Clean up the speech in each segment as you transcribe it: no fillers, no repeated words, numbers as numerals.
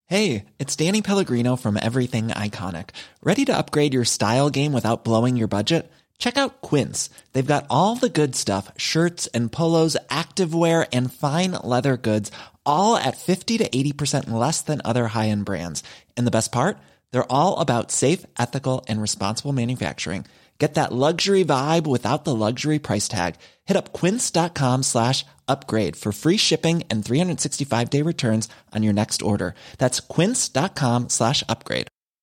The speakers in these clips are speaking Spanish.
Hey, it's Danny Pellegrino from Everything Iconic. Ready to upgrade your style game without blowing your budget? Check out Quince. They've got all the good stuff, shirts and polos, activewear, and fine leather goods, all at 50 to 80% less than other high-end brands. And the best part? They're all about safe, ethical, and responsible manufacturing. Get that luxury vibe without the luxury price tag. Hit up quince.com/upgrade for free shipping and 365-day returns on your next order. That's quince.com/upgrade.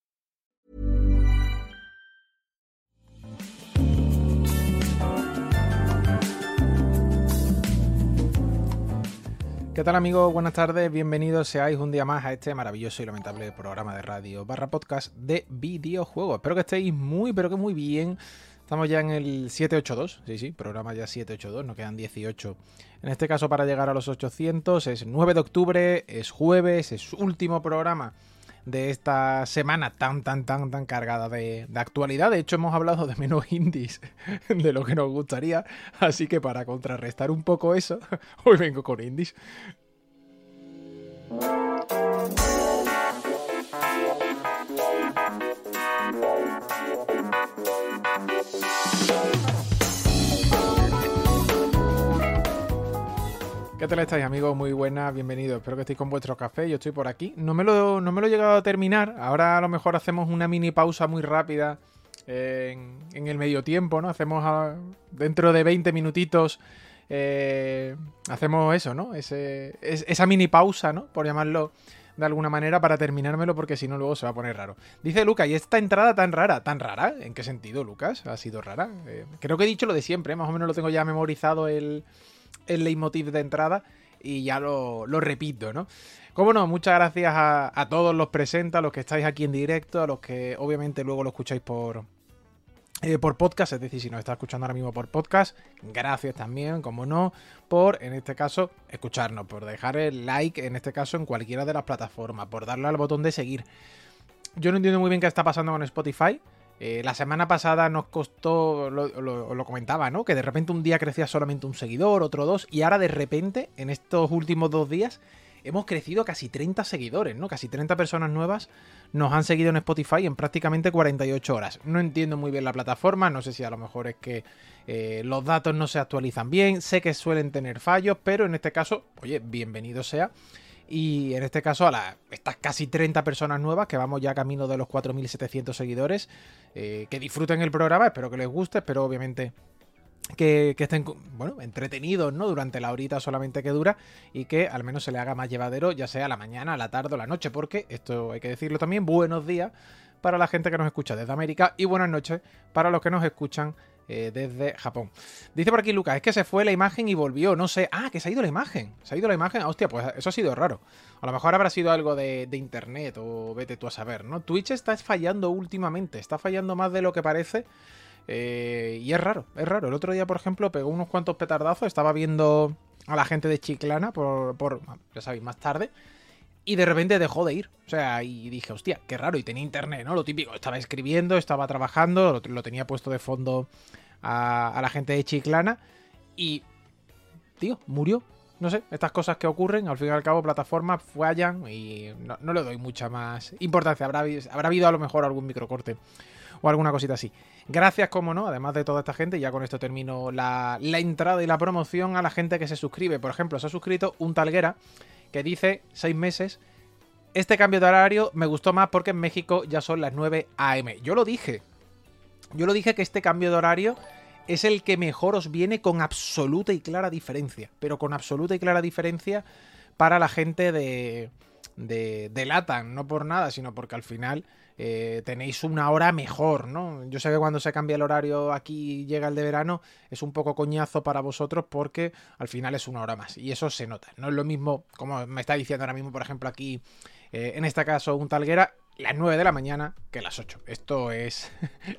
¿Qué tal, amigos? Buenas tardes, bienvenidos seáis un día más a este maravilloso y lamentable programa de radio / podcast de videojuegos. Espero que estéis muy, pero que muy bien. Estamos ya en el 782, sí, programa ya 782, nos quedan 18. En este caso, para llegar a los 800, es 9 de octubre, es jueves, es último programa de esta semana tan cargada de actualidad. De hecho, hemos hablado de menos indies de lo que nos gustaría, así que para contrarrestar un poco eso, hoy vengo con indies. ¿Qué tal estáis, amigos? Muy buenas, bienvenidos. Espero que estéis con vuestro café. Yo estoy por aquí. No me lo he llegado a terminar. Ahora a lo mejor hacemos una mini pausa muy rápida en el medio tiempo, ¿no? Hacemos dentro de 20 minutitos. Hacemos eso, ¿no? Esa mini pausa, ¿no? Por llamarlo de alguna manera, para terminármelo, porque si no luego se va a poner raro. Dice Lucas, ¿y esta entrada tan rara? ¿Tan rara? ¿En qué sentido, Lucas? ¿Ha sido rara? Creo que he dicho lo de siempre, más o menos lo tengo ya memorizado el leitmotiv de entrada y ya lo repito, ¿no? Como no, muchas gracias a todos los presentes, a los que estáis aquí en directo, a los que obviamente luego lo escucháis por podcast, es decir, si nos está escuchando ahora mismo por podcast, gracias también, como no, por, en este caso, escucharnos, por dejar el like, en este caso, en cualquiera de las plataformas, por darle al botón de seguir. Yo no entiendo muy bien qué está pasando con Spotify. La semana pasada nos costó, lo comentaba, ¿no? Que de repente un día crecía solamente un seguidor, otro dos, y ahora de repente, en estos últimos 2 días, hemos crecido casi 30 seguidores, ¿no? Casi 30 personas nuevas nos han seguido en Spotify en prácticamente 48 horas. No entiendo muy bien la plataforma, no sé si a lo mejor es que los datos no se actualizan bien, sé que suelen tener fallos, pero en este caso, oye, bienvenido sea. Y en este caso estas casi 30 personas nuevas, que vamos ya camino de los 4.700 seguidores, que disfruten el programa, espero que les guste, espero obviamente que estén, bueno, entretenidos, ¿no? Durante la horita solamente que dura, y que al menos se le haga más llevadero, ya sea a la mañana, a la tarde o a la noche, porque esto hay que decirlo también, buenos días para la gente que nos escucha desde América y buenas noches para los que nos escuchan desde Japón. Dice por aquí Lucas, es que se fue la imagen y volvió, no sé. Ah, que se ha ido la imagen. Hostia, pues eso ha sido raro. A lo mejor habrá sido algo de internet o vete tú a saber, ¿no? Twitch está fallando últimamente, está fallando más de lo que parece. Y es raro. El otro día, por ejemplo, pegó unos cuantos petardazos. Estaba viendo a la gente de Chiclana por ya sabéis, más tarde. Y de repente dejó de ir. O sea, y dije, hostia, qué raro. Y tenía internet, ¿no? Lo típico. Estaba escribiendo, estaba trabajando. Lo tenía puesto de fondo a la gente de Chiclana. Y, tío, murió. No sé, estas cosas que ocurren. Al fin y al cabo, plataformas fallan. Y no le doy mucha más importancia. Habrá habido a lo mejor algún microcorte o alguna cosita así. Gracias, como no, además de toda esta gente, ya con esto termino la entrada y la promoción, a la gente que se suscribe. Por ejemplo, se ha suscrito un Talguera que dice 6 meses. Este cambio de horario me gustó más porque en México ya son las 9 AM. Yo lo dije que este cambio de horario es el que mejor os viene, con absoluta y clara diferencia. Pero con absoluta y clara diferencia para la gente de LATAM. No por nada, sino porque al final tenéis una hora mejor, ¿no? Yo sé que cuando se cambia el horario aquí y llega el de verano es un poco coñazo para vosotros, porque al final es una hora más y eso se nota. No es lo mismo, como me está diciendo ahora mismo, por ejemplo, aquí en este caso un Talguera, las 9 de la mañana que las 8. Esto es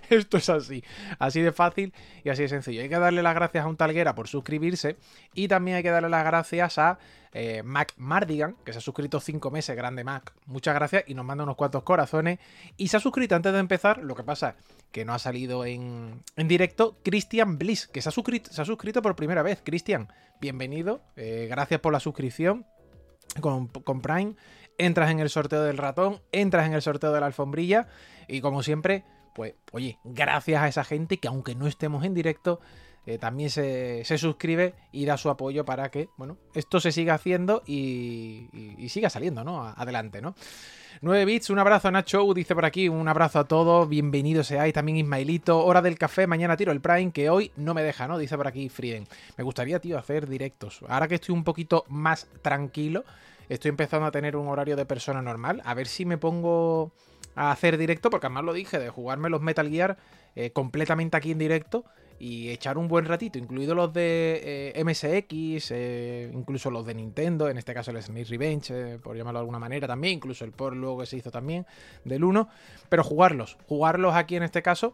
así de fácil y así de sencillo. Hay que darle las gracias a un Talguera por suscribirse, y también hay que darle las gracias a Mac Mardigan, que se ha suscrito 5 meses, grande Mac. Muchas gracias, y nos manda unos cuantos corazones. Y se ha suscrito antes de empezar, lo que pasa que no ha salido en directo, Christian Bliss, que se ha suscrito por primera vez. Christian, bienvenido, gracias por la suscripción con Prime. entras en el sorteo del ratón, entras en el sorteo de la alfombrilla y como siempre, pues oye, gracias a esa gente que aunque no estemos en directo, también se suscribe y da su apoyo para que, bueno, esto se siga haciendo y siga saliendo, ¿no? Adelante, ¿no? 9 bits, un abrazo a Nacho, dice por aquí, un abrazo a todos, bienvenidos seáis, también Ismailito, hora del café, mañana tiro el Prime, que hoy no me deja, ¿no? Dice por aquí Frieden. Me gustaría, tío, hacer directos. Ahora que estoy un poquito más tranquilo, estoy empezando a tener un horario de persona normal, a ver si me pongo a hacer directo, porque además lo dije, de jugarme los Metal Gear completamente aquí en directo, y echar un buen ratito, incluidos los de MSX, incluso los de Nintendo, en este caso el Snake Revenge, por llamarlo de alguna manera también, incluso el port luego que se hizo también del 1, pero jugarlos aquí en este caso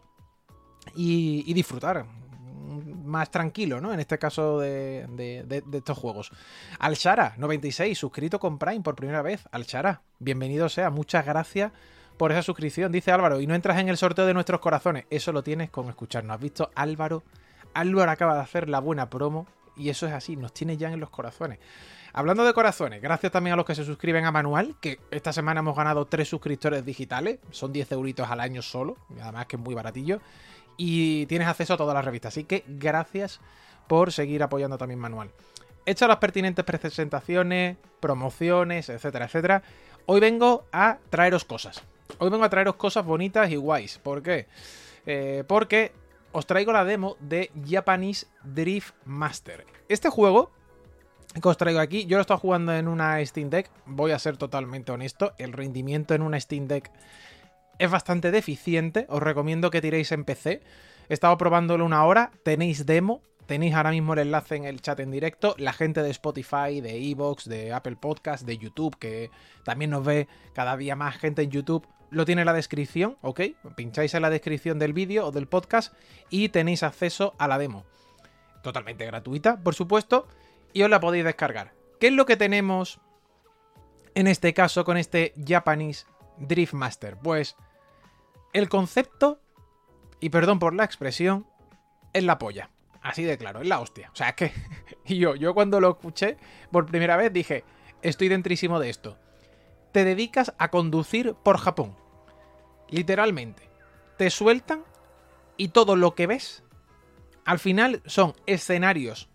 y disfrutar más tranquilo, ¿no? En este caso de estos juegos. Alshara, 96, suscrito con Prime por primera vez. Alshara, bienvenido sea, muchas gracias por esa suscripción, dice Álvaro, y no entras en el sorteo de nuestros corazones. Eso lo tienes con escucharnos. ¿Has visto, Álvaro? Álvaro acaba de hacer la buena promo y eso es así, nos tiene ya en los corazones. Hablando de corazones, gracias también a los que se suscriben a Manual, que esta semana hemos ganado 3 suscriptores digitales, son 10 euritos al año solo, y además que es muy baratillo, y tienes acceso a todas las revistas, así que gracias por seguir apoyando también Manual. Hecho las pertinentes presentaciones, promociones, etcétera, etcétera, hoy vengo a traeros cosas. Hoy vengo a traeros cosas bonitas y guays. ¿Por qué? Porque os traigo la demo de Japanese Drift Master. Este juego que os traigo aquí, yo lo he estado jugando en una Steam Deck. Voy a ser totalmente honesto, el rendimiento en una Steam Deck es bastante deficiente. Os recomiendo que tiréis en PC. He estado probándolo una hora, tenéis demo. Tenéis ahora mismo el enlace en el chat en directo. La gente de Spotify, de Evox, de Apple Podcast, de YouTube, que también nos ve cada día más gente en YouTube, lo tiene en la descripción, ¿ok? Pincháis en la descripción del vídeo o del podcast y tenéis acceso a la demo. Totalmente gratuita, por supuesto, y os la podéis descargar. ¿Qué es lo que tenemos en este caso con este Japanese Drift Master? Pues el concepto, y perdón por la expresión, es la polla. Así de claro, es la hostia. O sea, es que y yo cuando lo escuché por primera vez dije, estoy dentrísimo de esto. Te dedicas a conducir por Japón. Literalmente. Te sueltan y todo lo que ves al final son escenarios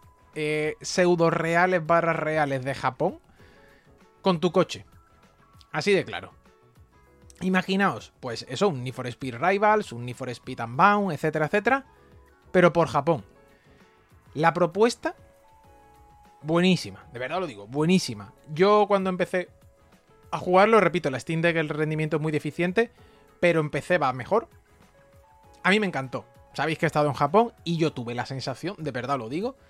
pseudo reales / reales de Japón con tu coche. Así de claro. Imaginaos, pues eso, un Need for Speed Rivals, un Need for Speed Unbound, etcétera, etcétera, pero por Japón. La propuesta, buenísima, de verdad lo digo, buenísima. Yo cuando empecé a jugarlo, repito, la Steam Deck el rendimiento es muy deficiente, pero en PC va mejor. A mí me encantó. Sabéis que he estado en Japón y yo tuve la sensación, de verdad lo digo,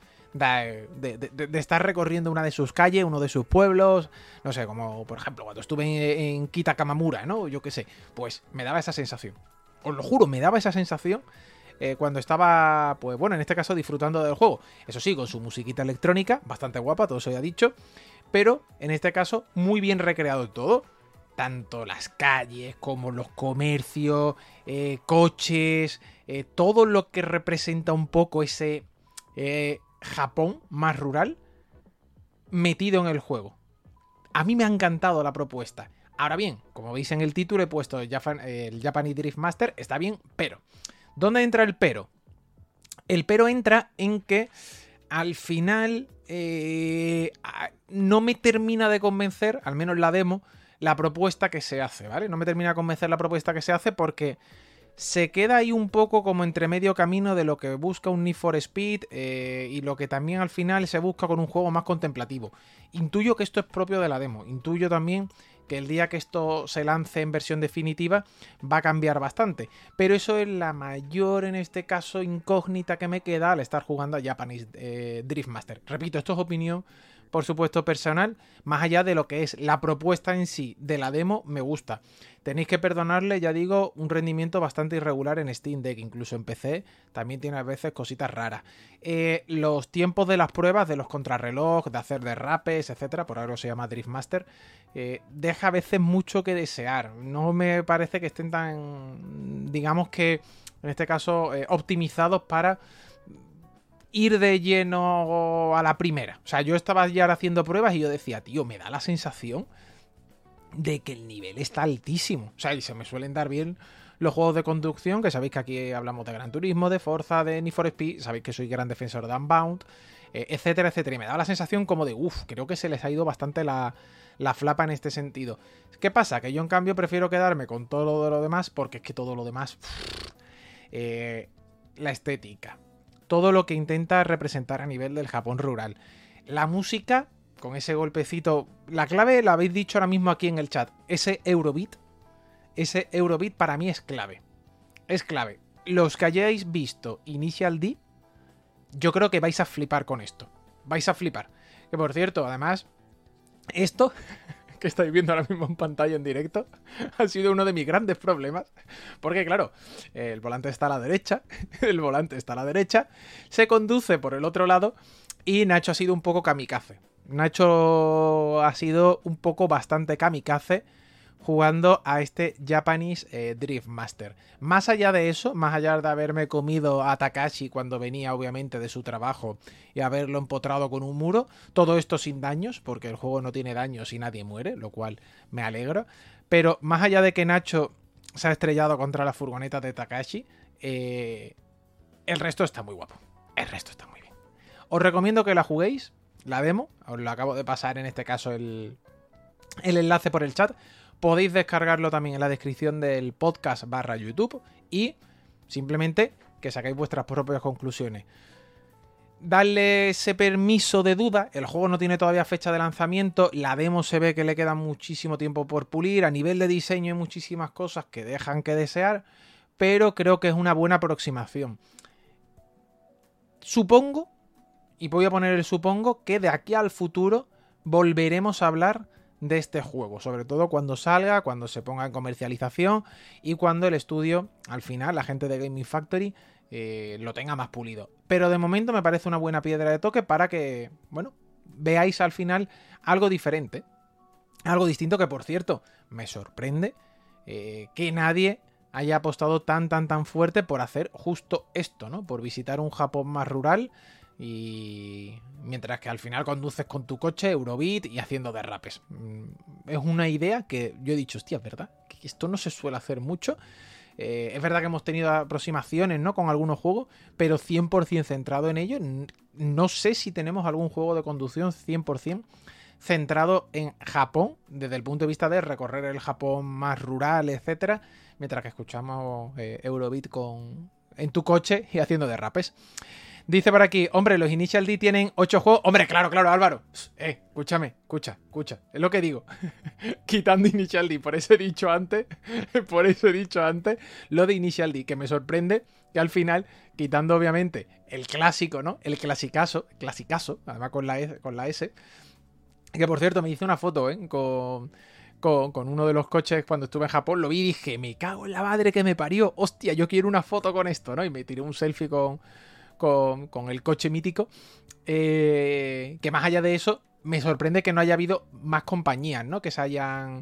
de estar recorriendo una de sus calles, uno de sus pueblos, no sé, como por ejemplo cuando estuve en Kitakamamura, ¿no? Yo qué sé, pues me daba esa sensación. Os lo juro, me daba esa sensación cuando estaba, pues bueno, en este caso disfrutando del juego. Eso sí, con su musiquita electrónica, bastante guapa, todo eso ya dicho, pero en este caso muy bien recreado todo. Tanto las calles como los comercios, coches, todo lo que representa un poco ese Japón más rural metido en el juego. A mí me ha encantado la propuesta. Ahora bien, como veis en el título he puesto el Japanese Drift Master, está bien, pero ¿dónde entra el pero? El pero entra en que al final no me termina de convencer, al menos la demo, la propuesta que se hace, ¿vale? No me termina de convencer la propuesta que se hace porque se queda ahí un poco como entre medio camino de lo que busca un Need for Speed y lo que también al final se busca con un juego más contemplativo. Intuyo que esto es propio de la demo. Intuyo también que el día que esto se lance en versión definitiva va a cambiar bastante. Pero eso es la mayor, en este caso, incógnita que me queda al estar jugando a Japanese Drift Master. Repito, esto es opinión, por supuesto, personal, más allá de lo que es la propuesta en sí de la demo, me gusta. Tenéis que perdonarle, ya digo, un rendimiento bastante irregular en Steam Deck, incluso en PC, también tiene a veces cositas raras. Los tiempos de las pruebas, de los contrarreloj, de hacer derrapes, etcétera, por algo se llama Drift Master, deja a veces mucho que desear. No me parece que estén tan, digamos que, en este caso, optimizados para ir de lleno a la primera. O sea, yo estaba ya haciendo pruebas y yo decía, tío, me da la sensación de que el nivel está altísimo. O sea, y se me suelen dar bien los juegos de conducción, que sabéis que aquí hablamos de Gran Turismo, de Forza, de Need for Speed, sabéis que soy gran defensor de Unbound, etcétera, etcétera. Y me da la sensación como de, creo que se les ha ido bastante la flapa en este sentido. ¿Qué pasa? Que yo en cambio prefiero quedarme con todo lo demás, porque es que todo lo demás... la estética, todo lo que intenta representar a nivel del Japón rural, la música, con ese golpecito, la clave la habéis dicho ahora mismo aquí en el chat, ese Eurobeat para mí es clave. Es clave. Los que hayáis visto Initial D, yo creo que vais a flipar con esto. Vais a flipar. Que por cierto, además, esto que estáis viendo ahora mismo en pantalla en directo ha sido uno de mis grandes problemas. Porque claro, el volante está a la derecha, se conduce por el otro lado y Nacho ha sido un poco kamikaze. Nacho ha sido un poco bastante kamikaze jugando a este Japanese Drift Master. Más allá de eso, más allá de haberme comido a Takashi cuando venía obviamente de su trabajo y haberlo empotrado con un muro, todo esto sin daños, porque el juego no tiene daños y nadie muere, lo cual me alegro. Pero más allá de que Nacho se ha estrellado contra la furgoneta de Takashi, el resto está muy guapo. El resto está muy bien. Os recomiendo que la juguéis, la demo, os lo acabo de pasar en este caso el enlace por el chat. Podéis descargarlo también en la descripción del podcast /YouTube y simplemente que saquéis vuestras propias conclusiones. Darle ese permiso de duda, el juego no tiene todavía fecha de lanzamiento, la demo se ve que le queda muchísimo tiempo por pulir, a nivel de diseño hay muchísimas cosas que dejan que desear, pero creo que es una buena aproximación. Supongo, y voy a poner el supongo, que de aquí al futuro volveremos a hablar de este juego, sobre todo cuando salga, cuando se ponga en comercialización y cuando el estudio, al final, la gente de Gaming Factory lo tenga más pulido. Pero de momento me parece una buena piedra de toque para que, bueno, veáis al final algo diferente, algo distinto que, por cierto, me sorprende que nadie haya apostado tan fuerte por hacer justo esto, ¿no? Por visitar un Japón más rural. Y mientras que al final conduces con tu coche, Eurobeat y haciendo derrapes. Es una idea que yo he dicho, hostia, ¿verdad? Que esto no se suele hacer mucho. Es verdad que hemos tenido aproximaciones, ¿no? Con algunos juegos, pero 100% centrado en ello. No sé si tenemos algún juego de conducción 100% centrado en Japón, desde el punto de vista de recorrer el Japón más rural, etcétera, mientras que escuchamos Eurobeat en tu coche y haciendo derrapes. Dice por aquí, hombre, los Initial D tienen 8 juegos. Hombre, claro, Álvaro. Escúchame, escucha. Es lo que digo. Quitando Initial D, por eso he dicho antes lo de Initial D, que me sorprende que al final, quitando obviamente el clásico, ¿no? El clasicazo, además con la S, que por cierto me hice una foto, con uno de los coches cuando estuve en Japón, lo vi y dije, me cago en la madre que me parió. Hostia, yo quiero una foto con esto, ¿no? Y me tiré un selfie con el coche mítico, que más allá de eso me sorprende que no haya habido más compañías, ¿no? Que se hayan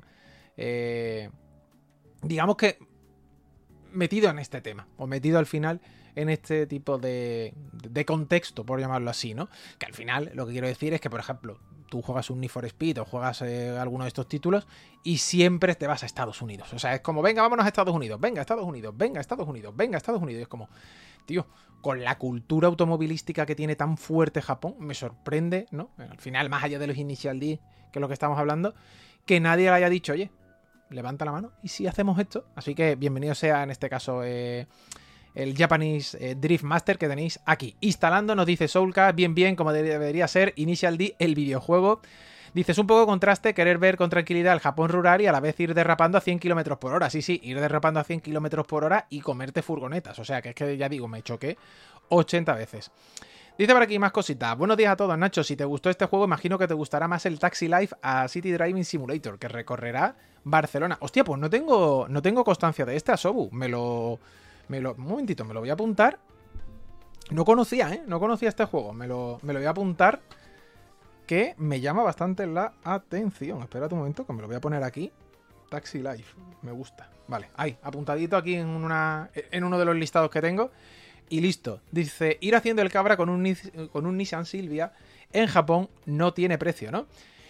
digamos que metido en este tema, o metido al final en este tipo de contexto, por llamarlo así, ¿no? Que al final lo que quiero decir es que, por ejemplo, tú juegas un Need for Speed o juegas alguno de estos títulos y siempre te vas a Estados Unidos. O sea, es como, venga, vámonos a Estados Unidos, venga, Estados Unidos. Y es como, tío, con la cultura automovilística que tiene tan fuerte Japón, me sorprende, ¿no? Al final, más allá de los Initial D, que es lo que estamos hablando, que nadie le haya dicho, oye, levanta la mano y si hacemos esto. Así que bienvenido sea en este caso el Japanese Drift Master que tenéis aquí instalando. Nos dice Soulcast, bien, como debería ser Initial D, el videojuego. Dice, es un poco contraste querer ver con tranquilidad el Japón rural y a la vez ir derrapando a 100 km por hora. Sí, ir derrapando a 100 km por hora y comerte furgonetas. O sea, que es que ya digo, me choqué 80 veces. Dice por aquí más cositas. Buenos días a todos, Nacho. Si te gustó este juego, imagino que te gustará más el Taxi Life a City Driving Simulator, que recorrerá Barcelona. Hostia, pues no tengo constancia de este, Asobu. Un momentito, me lo voy a apuntar. No conocía este juego. Me lo voy a apuntar, que me llama bastante la atención. Espérate un momento, que me lo voy a poner aquí. Taxi Life, me gusta. Vale, ahí, apuntadito aquí en uno de los listados que tengo. Y listo. Dice, ir haciendo el cabra con un Nissan Silvia en Japón no tiene precio, ¿no?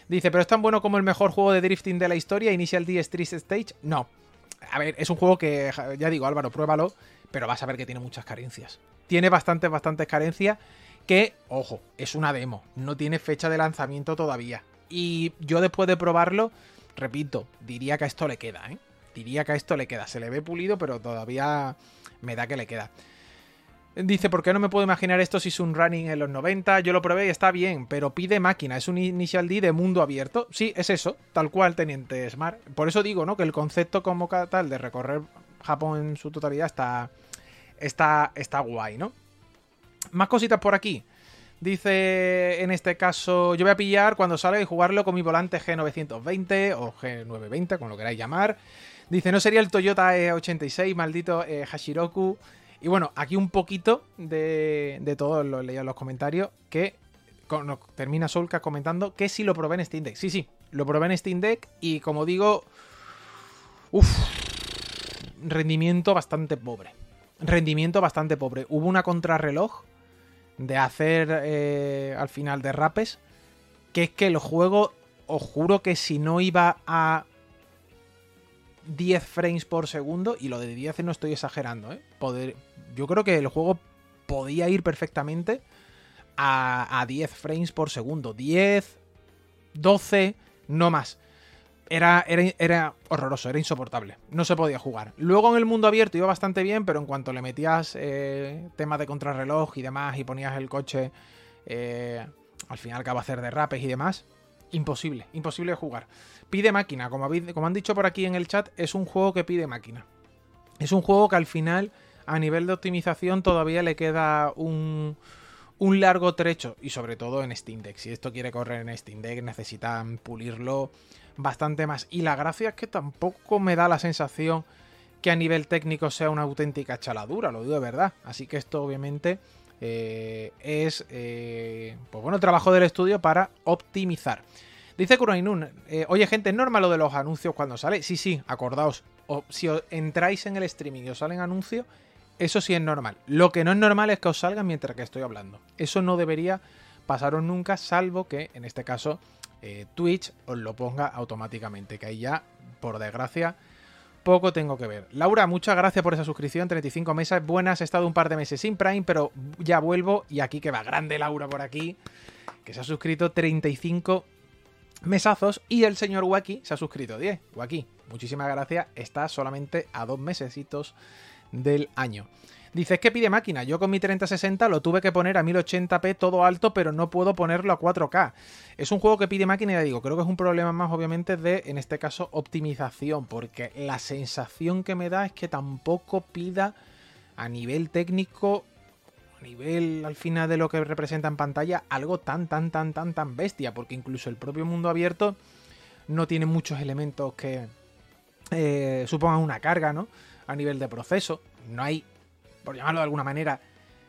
Dice, ¿pero es tan bueno como el mejor juego de drifting de la historia, Initial D Street Stage? No. A ver, es un juego que, ya digo, Álvaro, pruébalo, pero vas a ver que tiene muchas carencias. Tiene bastantes carencias que, ojo, es una demo, no tiene fecha de lanzamiento todavía. Y yo después de probarlo, repito, diría que a esto le queda, ¿eh? Diría que a esto le queda. Se le ve pulido, pero todavía me da que le queda. Dice, ¿por qué no me puedo imaginar esto si es un running en los 90? Yo lo probé y está bien, pero pide máquina. Es un Initial D de mundo abierto. Sí, es eso, tal cual, Teniente Smart. Por eso digo, ¿no? Que el concepto como tal de recorrer Japón en su totalidad está guay, ¿no? Más cositas por aquí. Dice, en este caso, yo voy a pillar cuando salga y jugarlo con mi volante G920 o G920, como lo queráis llamar. Dice, ¿no sería el Toyota E86, maldito Hashiroku? Y bueno, aquí un poquito de todo, lo leía en los comentarios, que termina Solka comentando que sí lo probé en Steam Deck. Sí, lo probé en Steam Deck y como digo, rendimiento bastante pobre. Hubo una contrarreloj de hacer al final derrapes, que es que el juego, os juro que si no iba a 10 frames por segundo, y lo de 10 no estoy exagerando, yo creo que el juego podía ir perfectamente a 10 frames por segundo. 10, 12, no más. Era horroroso, era insoportable. No se podía jugar. Luego en el mundo abierto iba bastante bien, pero en cuanto le metías temas de contrarreloj y demás y ponías el coche al final acaba a hacer derrapes y demás, imposible de jugar. Pide máquina, como han dicho por aquí en el chat, es un juego que pide máquina. Es un juego que al final, a nivel de optimización, todavía le queda un largo trecho, y sobre todo en Steam Deck. Si esto quiere correr en Steam Deck, necesitan pulirlo bastante más. Y la gracia es que tampoco me da la sensación que a nivel técnico sea una auténtica chaladura, lo digo de verdad. Así que esto obviamente es pues bueno, trabajo del estudio para optimizar. Dice Kurainun, oye gente, ¿es normal lo de los anuncios cuando sale? Sí, acordaos, si os entráis en el streaming y os salen anuncios, eso sí es normal. Lo que no es normal es que os salgan mientras que estoy hablando. Eso no debería pasaros nunca, salvo que en este caso Twitch os lo ponga automáticamente, que ahí ya, por desgracia, poco tengo que ver. Laura, muchas gracias por esa suscripción, 35 meses, buenas, he estado un par de meses sin Prime, pero ya vuelvo, y aquí que va, grande Laura por aquí, que se ha suscrito 35 mesazos, y el señor Waki se ha suscrito 10. Waki, muchísimas gracias, está solamente a 2 mesecitos del año. Dice, es que pide máquina, yo con mi 3060 lo tuve que poner a 1080p todo alto, pero no puedo ponerlo a 4K. Es un juego que pide máquina, y ya digo, creo que es un problema más obviamente de, en este caso, optimización, porque la sensación que me da es que tampoco pida a nivel técnico, a nivel al final de lo que representa en pantalla, algo tan bestia, porque incluso el propio mundo abierto no tiene muchos elementos que supongan una carga, ¿no? A nivel de proceso, no hay, por llamarlo de alguna manera,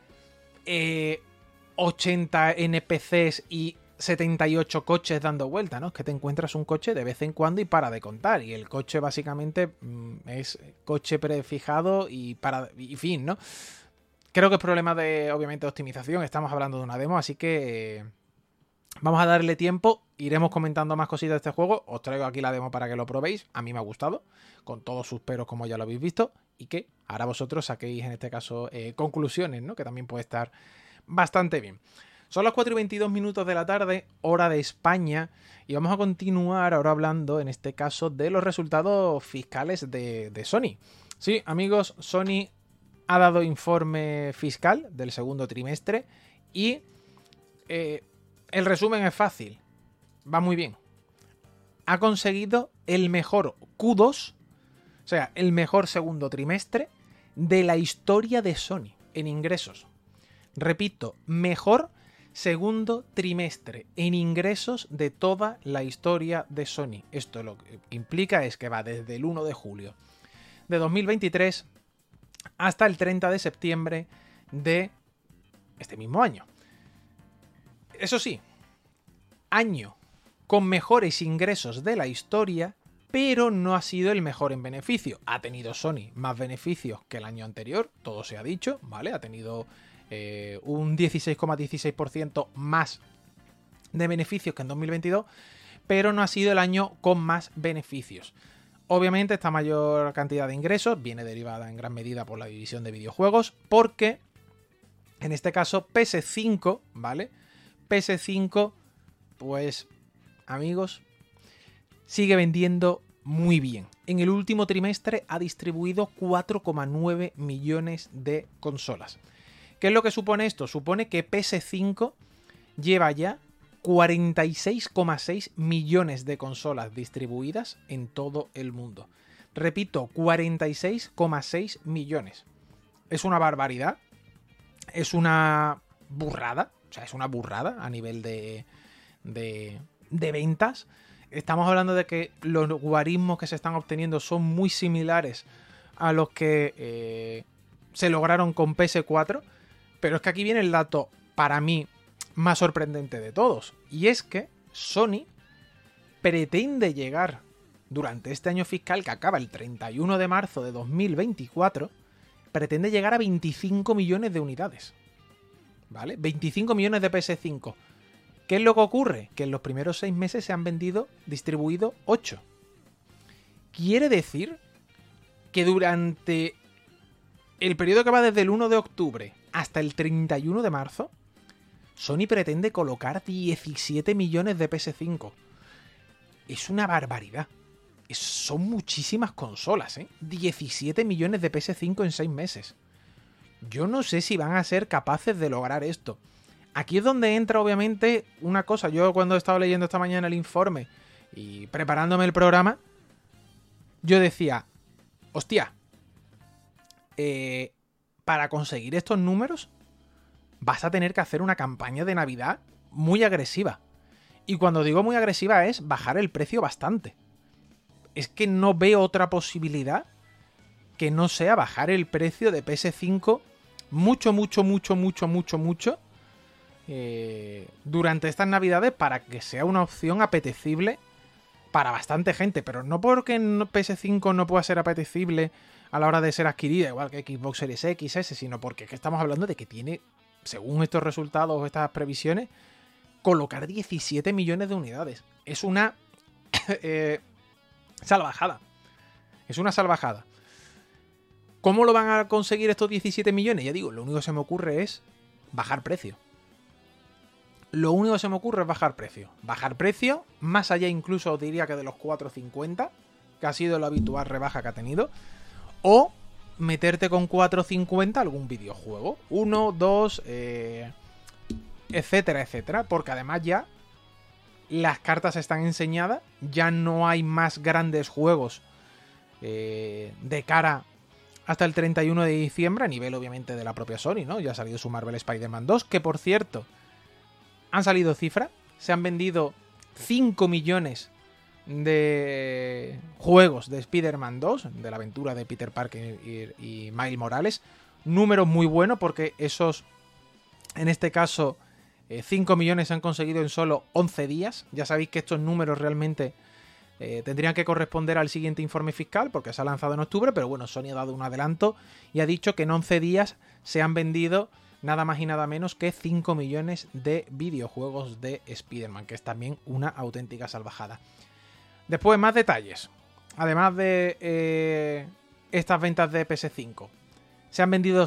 80 NPCs y 78 coches dando vuelta, ¿no? Es que te encuentras un coche de vez en cuando y para de contar, y el coche básicamente es coche prefijado y fin, ¿no? Creo que es problema de, obviamente, optimización. Estamos hablando de una demo, así que vamos a darle tiempo. Iremos comentando más cositas de este juego. Os traigo aquí la demo para que lo probéis. A mí me ha gustado, con todos sus peros, como ya lo habéis visto, y que ahora vosotros saquéis, en este caso, conclusiones, ¿no? Que también puede estar bastante bien. Son las 4:22 de la tarde, hora de España, y vamos a continuar ahora hablando, en este caso, de los resultados fiscales de Sony. Sí, amigos, Sony ha dado informe fiscal del segundo trimestre y el resumen es fácil, va muy bien. Ha conseguido el mejor Q2, o sea, el mejor segundo trimestre de la historia de Sony en ingresos. Repito, mejor segundo trimestre en ingresos de toda la historia de Sony. Esto lo que implica es que va desde el 1 de julio de 2023 hasta el 30 de septiembre de este mismo año. Eso sí, año con mejores ingresos de la historia, pero no ha sido el mejor en beneficio. Ha tenido Sony más beneficios que el año anterior, todo se ha dicho, ¿vale? Ha tenido un 16,16% más de beneficios que en 2022, pero no ha sido el año con más beneficios. Obviamente esta mayor cantidad de ingresos viene derivada en gran medida por la división de videojuegos, porque en este caso PS5, ¿vale? PS5, pues amigos, sigue vendiendo muy bien. En el último trimestre ha distribuido 4,9 millones de consolas. ¿Qué es lo que supone esto? Supone que PS5 lleva ya 46,6 millones de consolas distribuidas en todo el mundo. Repito, 46,6 millones. Es una barbaridad. Es una burrada. O sea, es una burrada a nivel de ventas. Estamos hablando de que los guarismos que se están obteniendo son muy similares a los que se lograron con PS4. Pero es que aquí viene el dato, para mí, más sorprendente de todos. Y es que Sony pretende llegar durante este año fiscal que acaba el 31 de marzo de 2024, pretende llegar a 25 millones de unidades. ¿Vale? 25 millones de PS5. ¿Qué es lo que ocurre? Que en los primeros 6 meses se han distribuido 8. Quiere decir que durante el periodo que va desde el 1 de octubre hasta el 31 de marzo, Sony pretende colocar 17 millones de PS5. Es una barbaridad. Son muchísimas consolas, ¿eh? 17 millones de PS5 en 6 meses. Yo no sé si van a ser capaces de lograr esto. Aquí es donde entra obviamente una cosa. Yo cuando he estado leyendo esta mañana el informe y preparándome el programa, yo decía, hostia, para conseguir estos números vas a tener que hacer una campaña de Navidad muy agresiva. Y cuando digo muy agresiva es bajar el precio bastante. Es que no veo otra posibilidad que no sea bajar el precio de PS5 mucho durante estas navidades para que sea una opción apetecible para bastante gente. Pero no porque PS5 no pueda ser apetecible a la hora de ser adquirida, igual que Xbox Series X, S, sino porque es que estamos hablando de que tiene, según estos resultados o estas previsiones, colocar 17 millones de unidades. Es una salvajada. Es una salvajada. ¿Cómo lo van a conseguir estos 17 millones? Ya digo, lo único que se me ocurre es bajar precio. Lo único que se me ocurre es bajar precio. Bajar precio, más allá incluso diría que de los 4,50, que ha sido la habitual rebaja que ha tenido. O meterte con 4,50 algún videojuego. 1, 2, etcétera, etcétera. Porque además ya las cartas están enseñadas. Ya no hay más grandes juegos de cara hasta el 31 de diciembre, a nivel obviamente de la propia Sony, ¿no? Ya ha salido su Marvel Spider-Man 2, que por cierto, han salido cifras, se han vendido 5 millones de juegos de Spider-Man 2, de la aventura de Peter Parker y Miles Morales. Números muy buenos porque esos, en este caso, 5 millones se han conseguido en solo 11 días. Ya sabéis que estos números realmente tendrían que corresponder al siguiente informe fiscal porque se ha lanzado en octubre, pero bueno, Sony ha dado un adelanto y ha dicho que en 11 días se han vendido nada más y nada menos que 5 millones de videojuegos de Spider-Man, que es también una auténtica salvajada. Después, más detalles. Además de estas ventas de PS5, se han vendido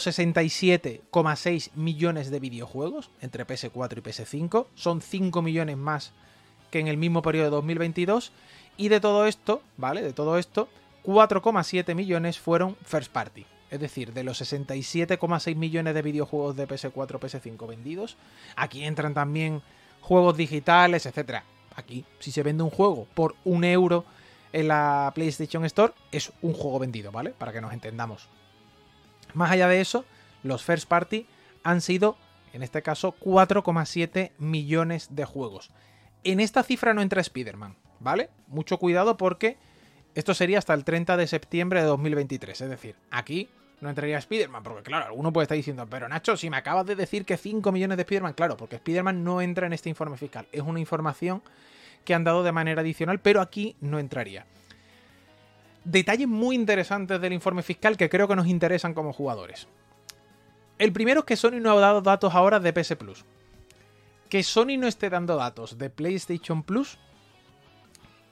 67,6 millones de videojuegos entre PS4 y PS5. Son 5 millones más que en el mismo periodo de 2022. Y de todo esto, ¿vale? De todo esto, 4,7 millones fueron first party. Es decir, de los 67,6 millones de videojuegos de PS4 PS5 vendidos, aquí entran también juegos digitales, etc. Aquí, si se vende un juego por €1 en la PlayStation Store, es un juego vendido, ¿vale? Para que nos entendamos. Más allá de eso, los first party han sido, en este caso, 4,7 millones de juegos. En esta cifra no entra Spider-Man, ¿vale? Mucho cuidado porque esto sería hasta el 30 de septiembre de 2023. Es decir, aquí no entraría Spider-Man, porque claro, alguno puede estar diciendo, pero Nacho, si me acabas de decir que 5 millones de Spider-Man, claro, porque Spider-Man no entra en este informe fiscal. Es una información que han dado de manera adicional, pero aquí no entraría. Detalles muy interesantes del informe fiscal que creo que nos interesan como jugadores. El primero es que Sony no ha dado datos ahora de PS Plus. Que Sony no esté dando datos de PlayStation Plus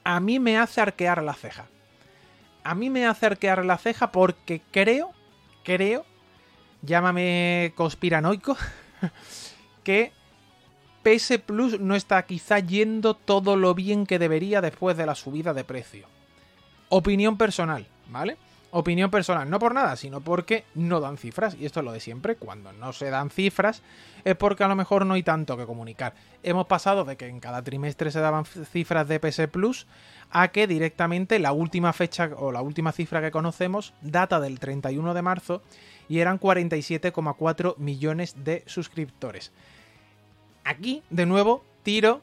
a mí me hace arquear la ceja. A mí me hace arquear la ceja porque creo, llámame conspiranoico, que PS Plus no está quizá yendo todo lo bien que debería después de la subida de precio. Opinión personal, ¿vale? Opinión personal, no por nada, sino porque no dan cifras. Y esto es lo de siempre, cuando no se dan cifras es porque a lo mejor no hay tanto que comunicar. Hemos pasado de que en cada trimestre se daban cifras de PS Plus a que directamente la última fecha o la última cifra que conocemos data del 31 de marzo y eran 47,4 millones de suscriptores. Aquí, de nuevo, tiro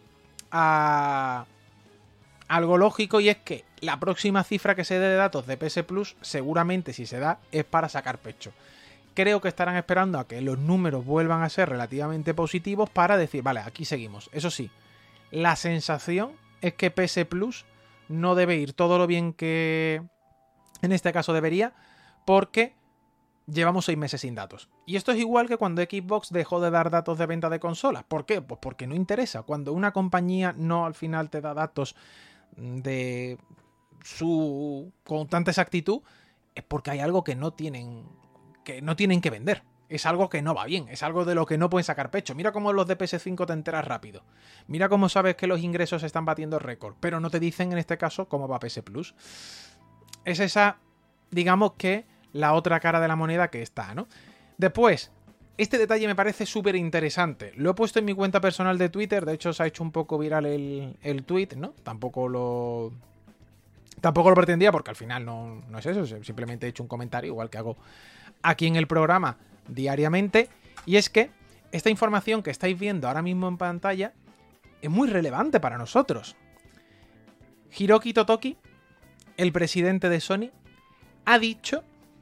a algo lógico y es que la próxima cifra que se dé de datos de PS Plus, seguramente si se da, es para sacar pecho. Creo que estarán esperando a que los números vuelvan a ser relativamente positivos para decir, vale, aquí seguimos. Eso sí, la sensación es que PS Plus no debe ir todo lo bien que en este caso debería, porque llevamos 6 meses sin datos. Y esto es igual que cuando Xbox dejó de dar datos de venta de consolas. ¿Por qué? Pues porque no interesa. Cuando una compañía no al final te da datos de su constante exactitud, es porque hay algo que no tienen que vender. Es algo que no va bien, es algo de lo que no pueden sacar pecho. Mira cómo los de PS5 te enteras rápido. Mira cómo sabes que los ingresos están batiendo récord, pero no te dicen en este caso cómo va PS Plus. Es esa, digamos que la otra cara de la moneda que está, ¿no? Después, este detalle me parece súper interesante. Lo he puesto en mi cuenta personal de Twitter. De hecho, se ha hecho un poco viral el tweet, ¿no? Tampoco lo pretendía porque al final no es eso. Simplemente he hecho un comentario, igual que hago aquí en el programa diariamente. Y es que esta información que estáis viendo ahora mismo en pantalla es muy relevante para nosotros. Hiroki Totoki, el presidente de Sony, ha dicho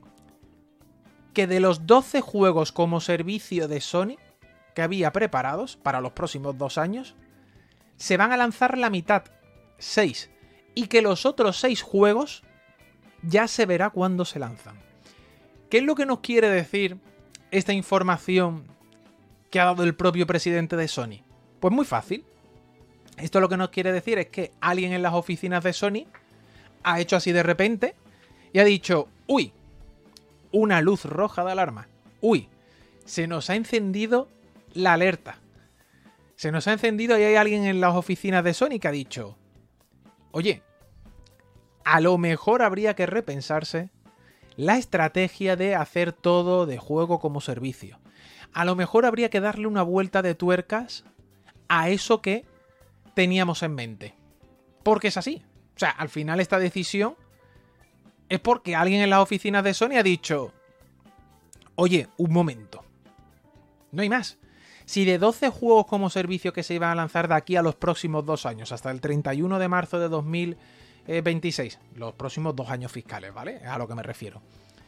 que de los 12 juegos como servicio de Sony que había preparados para los próximos 2 años, se van a lanzar la mitad, 6, y que los otros 6 juegos ya se verá cuándo se lanzan. ¿Qué es lo que nos quiere decir esta información que ha dado el propio presidente de Sony? Pues muy fácil. Esto lo que nos quiere decir es que alguien en las oficinas de Sony ha hecho así de repente y ha dicho, uy, una luz roja de alarma. Uy, se nos ha encendido la alerta. Se nos ha encendido y hay alguien en las oficinas de Sony que ha dicho, oye, a lo mejor habría que repensarse la estrategia de hacer todo de juego como servicio. A lo mejor habría que darle una vuelta de tuercas a eso que teníamos en mente. Porque es así. O sea, al final esta decisión es porque alguien en las oficinas de Sony ha dicho, oye, un momento. No hay más. Si de 12 juegos como servicio que se iban a lanzar de aquí a los próximos 2 años, hasta el 31 de marzo de 2026, los próximos 2 años fiscales, ¿vale? Es a lo que me refiero.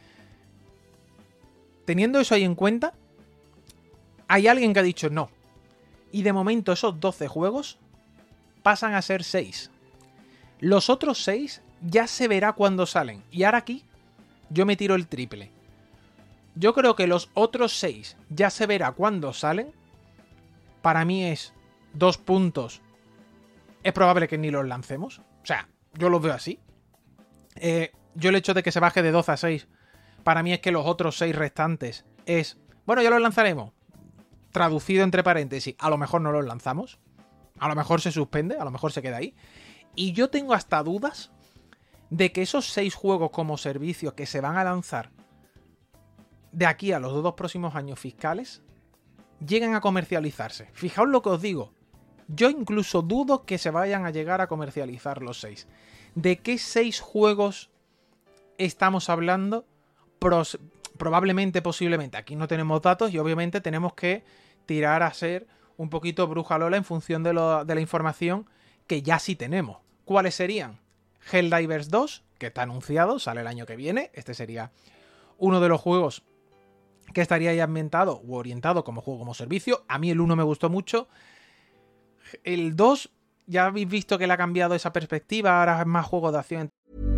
Teniendo eso ahí en cuenta, hay alguien que ha dicho no. Y de momento esos 12 juegos pasan a ser 6. Los otros 6 ya se verá cuando salen. Y ahora aquí yo me tiro el triple. Yo creo que los otros 6 ya se verá cuando salen. Para mí es 2 puntos. Es probable que ni los lancemos. O sea, yo los veo así. Yo el hecho de que se baje de 12 a 6, para mí es que los otros 6 restantes es, bueno, ya los lanzaremos. Traducido entre paréntesis, a lo mejor no los lanzamos. A lo mejor se suspende, a lo mejor se queda ahí. Y yo tengo hasta dudas de que esos 6 juegos como servicio que se van a lanzar de aquí a los 2 próximos años fiscales lleguen a comercializarse. Fijaos lo que os digo. Yo incluso dudo que se vayan a llegar a comercializar los 6. ¿De qué 6 juegos estamos hablando? Probablemente, posiblemente. Aquí no tenemos datos y obviamente tenemos que tirar a ser un poquito bruja Lola en función de la información que ya sí tenemos. ¿Cuáles serían? Helldivers 2, que está anunciado, sale el año que viene. Este sería uno de los juegos que estaría ahí ambientado u orientado como juego como servicio. A mí el 1 me gustó mucho. El 2, ya habéis visto que le ha cambiado esa perspectiva, ahora es más juego de acción.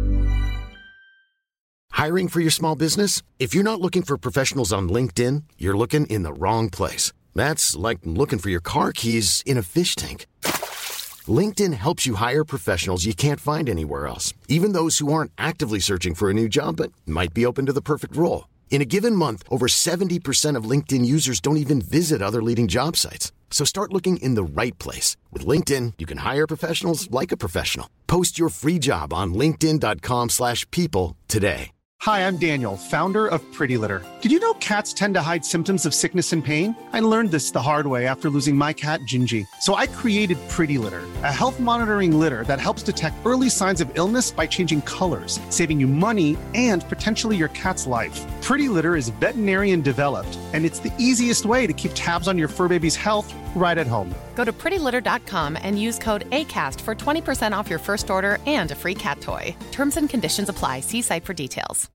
Hiring for your small business? If you're not looking for professionals on LinkedIn, you're looking in the wrong place. That's like looking for your car keys in a fish tank. LinkedIn helps you hire professionals you can't find anywhere else, even those who aren't actively searching for a new job but might be open to the perfect role. In a given month, over 70% of LinkedIn users don't even visit other leading job sites. So start looking in the right place. With LinkedIn, you can hire professionals like a professional. Post your free job on linkedin.com/people today. Hi, I'm Daniel, founder of Pretty Litter. Did you know cats tend to hide symptoms of sickness and pain? I learned this the hard way after losing my cat, Gingy. So I created Pretty Litter, a health monitoring litter that helps detect early signs of illness by changing colors, saving you money and potentially your cat's life. Pretty Litter is veterinarian developed, and it's the easiest way to keep tabs on your fur baby's health right at home. Go to prettylitter.com and use code ACAST for 20% off your first order and a free cat toy. Terms and conditions apply. See site for details.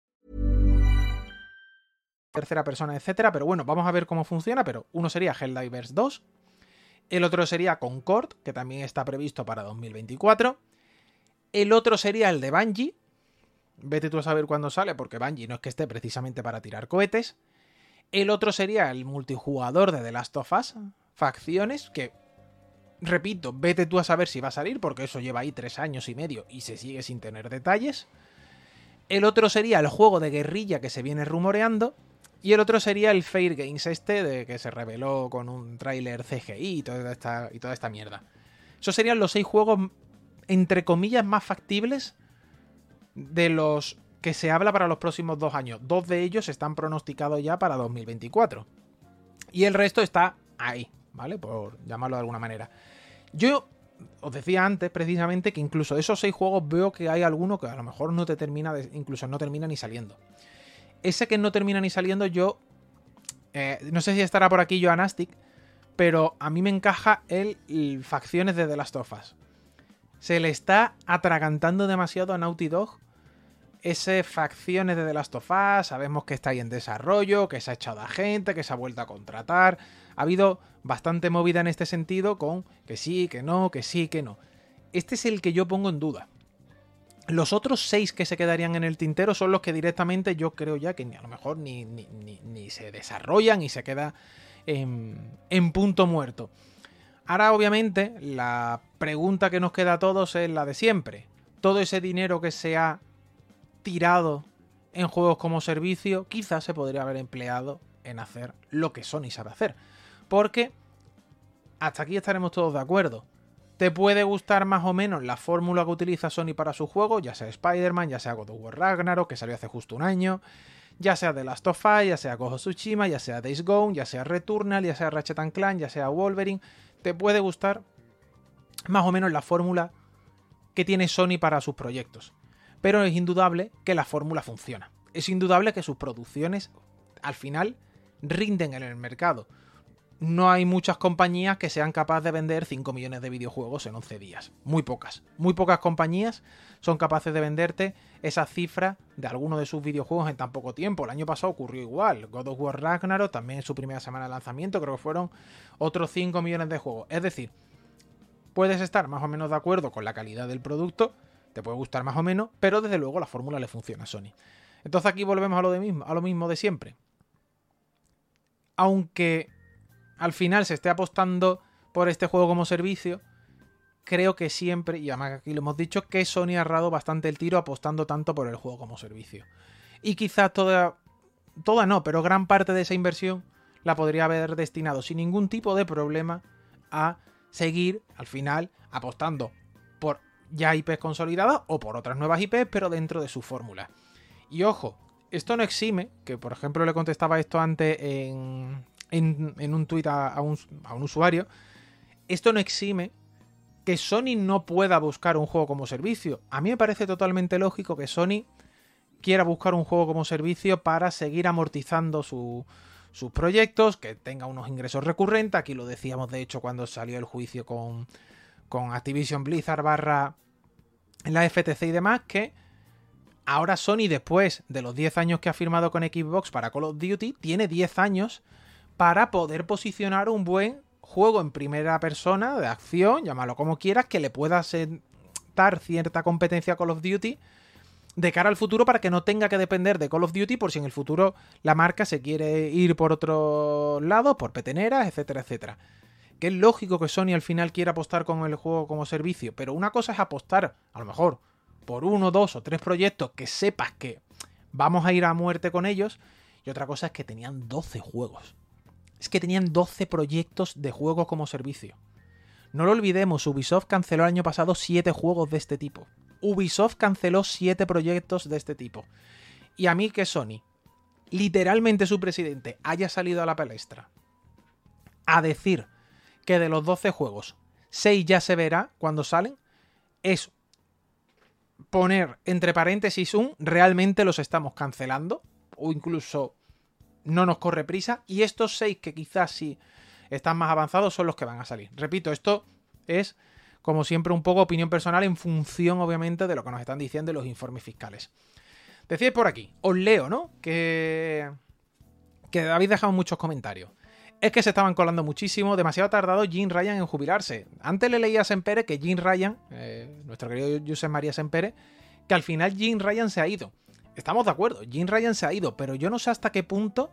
Tercera persona, etcétera, pero bueno, vamos a ver cómo funciona, pero uno sería Helldivers 2, el otro sería Concord, que también está previsto para 2024, el otro sería el de Bungie, vete tú a saber cuándo sale, porque Bungie no es que esté precisamente para tirar cohetes, el otro sería el multijugador de The Last of Us, Facciones, que, repito, vete tú a saber si va a salir, porque eso lleva ahí 3 años y medio y se sigue sin tener detalles. El otro sería el juego de guerrilla que se viene rumoreando. Y el otro sería el Fair Games de que se reveló con un tráiler CGI y toda esta mierda. Esos serían los 6 juegos, entre comillas, más factibles de los que se habla para los próximos 2 años. 2 de ellos están pronosticados ya para 2024. Y el resto está ahí, ¿vale? Por llamarlo de alguna manera. Yo os decía antes, precisamente, que incluso de esos 6 juegos veo que hay alguno que a lo mejor no te termina, incluso no termina ni saliendo. Ese que no termina ni saliendo, yo no sé si estará por aquí Joanastic, pero a mí me encaja el Facciones de The Last of Us. Se le está atragantando demasiado a Naughty Dog ese Facciones de The Last of Us. Sabemos que está ahí en desarrollo, que se ha echado a gente, que se ha vuelto a contratar. Ha habido bastante movida en este sentido con que sí, que no, que sí, que no. Este es el que yo pongo en duda. Los otros 6 que se quedarían en el tintero son los que directamente yo creo ya que a lo mejor ni se desarrollan y se queda en punto muerto. Ahora, obviamente, la pregunta que nos queda a todos es la de siempre. Todo ese dinero que se ha tirado en juegos como servicio, quizás se podría haber empleado en hacer lo que Sony sabe hacer. Porque hasta aquí estaremos todos de acuerdo. Te puede gustar más o menos la fórmula que utiliza Sony para su juego, ya sea Spider-Man, ya sea God of War Ragnarok, que salió hace justo un año, ya sea The Last of Us, ya sea Ghost of Tsushima, ya sea Days Gone, ya sea Returnal, ya sea Ratchet & Clank, ya sea Wolverine. Te puede gustar más o menos la fórmula que tiene Sony para sus proyectos. Pero es indudable que la fórmula funciona. Es indudable que sus producciones, al final, rinden en el mercado. No hay muchas compañías que sean capaces de vender 5 millones de videojuegos en 11 días. Muy pocas. Muy pocas compañías son capaces de venderte esa cifra de alguno de sus videojuegos en tan poco tiempo. El año pasado ocurrió igual. God of War Ragnarok, también en su primera semana de lanzamiento, creo que fueron otros 5 millones de juegos. Es decir, puedes estar más o menos de acuerdo con la calidad del producto, te puede gustar más o menos, pero desde luego la fórmula le funciona a Sony. Entonces aquí volvemos a lo mismo de siempre. Aunque al final se esté apostando por este juego como servicio, creo que siempre, y además aquí lo hemos dicho, que Sony ha errado bastante el tiro apostando tanto por el juego como servicio. Y quizás toda no, pero gran parte de esa inversión la podría haber destinado sin ningún tipo de problema a seguir, al final, apostando por ya IPs consolidadas o por otras nuevas IPs, pero dentro de su fórmula. Y ojo, esto no exime, que por ejemplo le contestaba esto antes en un tuit a un usuario, esto no exime que Sony no pueda buscar un juego como servicio. A mí me parece totalmente lógico que Sony quiera buscar un juego como servicio para seguir amortizando sus proyectos, que tenga unos ingresos recurrentes. Aquí lo decíamos de hecho cuando salió el juicio con Activision Blizzard / la FTC y demás, que ahora Sony, después de los 10 años que ha firmado con Xbox para Call of Duty, tiene 10 años para poder posicionar un buen juego en primera persona, de acción, llámalo como quieras, que le pueda dar cierta competencia a Call of Duty de cara al futuro, para que no tenga que depender de Call of Duty por si en el futuro la marca se quiere ir por otros lados, por peteneras, etcétera, etcétera. que es lógico que Sony al final quiera apostar con el juego como servicio, pero una cosa es apostar, a lo mejor, por 1, 2 o 3 proyectos que sepas que vamos a ir a muerte con ellos, y otra cosa es que tenían 12 juegos. Es que tenían 12 proyectos de juegos como servicio. No lo olvidemos, Ubisoft canceló el año pasado 7 juegos de este tipo. Ubisoft canceló 7 proyectos de este tipo. Y a mí que Sony, literalmente su presidente, haya salido a la palestra a decir que de los 12 juegos, 6 ya se verá cuando salen, es poner entre paréntesis realmente los estamos cancelando, o incluso no nos corre prisa, y estos 6 que quizás sí están más avanzados son los que van a salir. Repito, esto es, como siempre, un poco opinión personal en función, obviamente, de lo que nos están diciendo los informes fiscales. Decíais por aquí, os leo, ¿no? Que habéis dejado muchos comentarios. Es que se estaban colando muchísimo, demasiado tardado Jim Ryan en jubilarse. Antes le leía a Sempere que Jim Ryan, nuestro querido Josep María Sempere, que al final Jim Ryan se ha ido. Estamos de acuerdo, Jim Ryan se ha ido, pero yo no sé hasta qué punto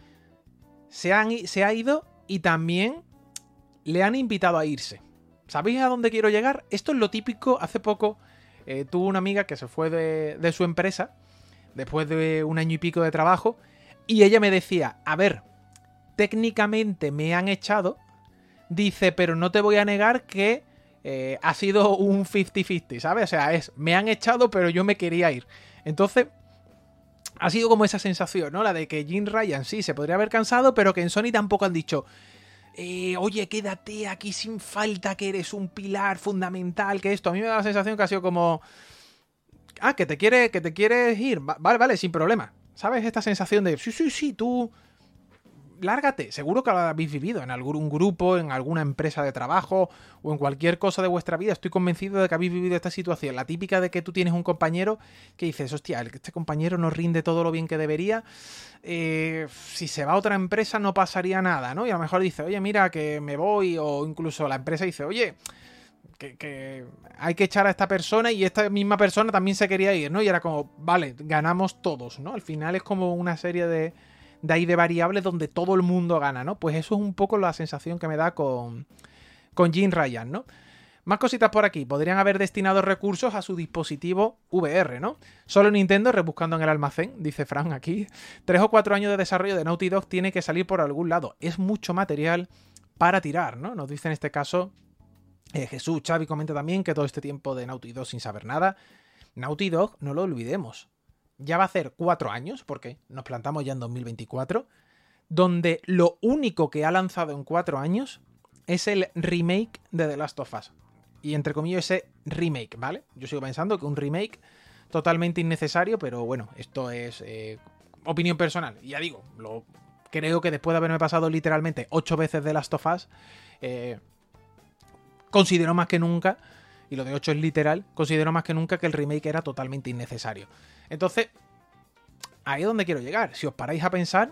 se ha ido y también le han invitado a irse. ¿Sabéis a dónde quiero llegar? Esto es lo típico. Hace poco tuve una amiga que se fue de su empresa después de 1 año y pico de trabajo, y ella me decía, a ver, técnicamente me han echado, dice, pero no te voy a negar que ha sido un 50-50, ¿sabes? O sea, me han echado, pero yo me quería ir. Entonces, ha sido como esa sensación, ¿no? La de que Jim Ryan sí se podría haber cansado, pero que en Sony tampoco han dicho, oye, quédate aquí sin falta, que eres un pilar fundamental, que esto. A mí me da la sensación que ha sido como, que te quieres ir, vale, sin problema. ¿Sabes? Esta sensación de, sí, tú lárgate. Seguro que lo habéis vivido en algún grupo, en alguna empresa de trabajo o en cualquier cosa de vuestra vida. Estoy convencido de que habéis vivido esta situación. La típica de que tú tienes un compañero que dices, hostia, este compañero no rinde todo lo bien que debería. Si se va a otra empresa no pasaría nada, ¿no? Y a lo mejor dice, oye, mira, que me voy. O incluso la empresa dice, oye, que hay que echar a esta persona, y esta misma persona también se quería ir, ¿no? Y era como, vale, ganamos todos, ¿no? Al final es como una serie de variables donde todo el mundo gana, ¿no? Pues eso es un poco la sensación que me da con Jim Ryan, ¿no? Más cositas por aquí. Podrían haber destinado recursos a su dispositivo VR, ¿no? Solo Nintendo rebuscando en el almacén, dice Fran aquí. 3 o 4 años de desarrollo de Naughty Dog tiene que salir por algún lado. Es mucho material para tirar, ¿no? Nos dice en este caso Jesús. Xavi comenta también que todo este tiempo de Naughty Dog sin saber nada. Naughty Dog, no lo olvidemos, ya va a hacer 4 años, porque nos plantamos ya en 2024, donde lo único que ha lanzado en 4 años es el remake de The Last of Us. Y entre comillas ese remake, ¿vale? Yo sigo pensando que un remake totalmente innecesario, pero bueno, esto es opinión personal. Y ya digo, creo que después de haberme pasado literalmente 8 veces The Last of Us, considero más que nunca, y lo de 8 es literal, considero más que nunca que el remake era totalmente innecesario. Entonces, ahí es donde quiero llegar. Si os paráis a pensar,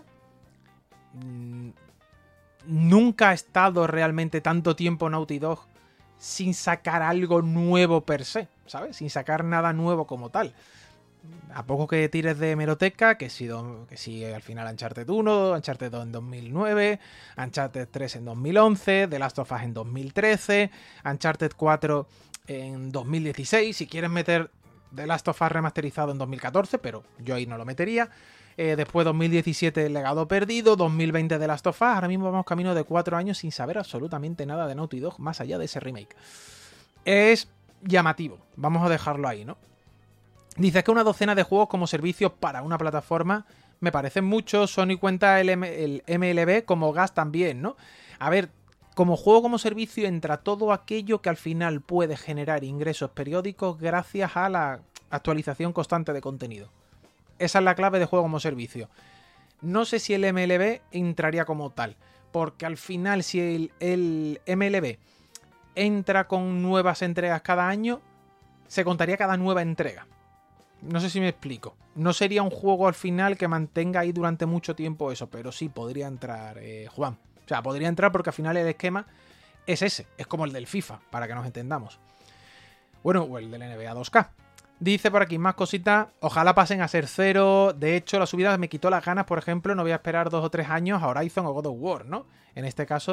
nunca ha estado realmente tanto tiempo Naughty Dog sin sacar algo nuevo per se, ¿sabes? Sin sacar nada nuevo como tal. A poco que tires de hemeroteca, que si al final Uncharted 1, Uncharted 2 en 2009, Uncharted 3 en 2011, The Last of Us en 2013, Uncharted 4 en 2016, si quieres meter The Last of Us remasterizado en 2014, pero yo ahí no lo metería. Después 2017 El legado perdido, 2020 The Last of Us. Ahora mismo vamos camino de 4 años sin saber absolutamente nada de Naughty Dog más allá de ese remake. Es llamativo, vamos a dejarlo ahí, ¿no? Dices que una docena de juegos como servicio para una plataforma me parecen mucho. Sony cuenta el MLB como gas también, ¿no? A ver, como juego como servicio entra todo aquello que al final puede generar ingresos periódicos gracias a la actualización constante de contenido. Esa es la clave de juego como servicio. No sé si el MLB entraría como tal, porque al final si el MLB entra con nuevas entregas cada año, se contaría cada nueva entrega. No sé si me explico. No sería un juego al final que mantenga ahí durante mucho tiempo eso, pero sí podría entrar, Juan. O sea, podría entrar porque al final el esquema es ese. Es como el del FIFA, para que nos entendamos. Bueno, o el del NBA 2K. Dice por aquí más cositas. Ojalá pasen a ser 0. De hecho, la subida me quitó las ganas, por ejemplo. No voy a esperar 2 o 3 años a Horizon o God of War, ¿no? En este caso,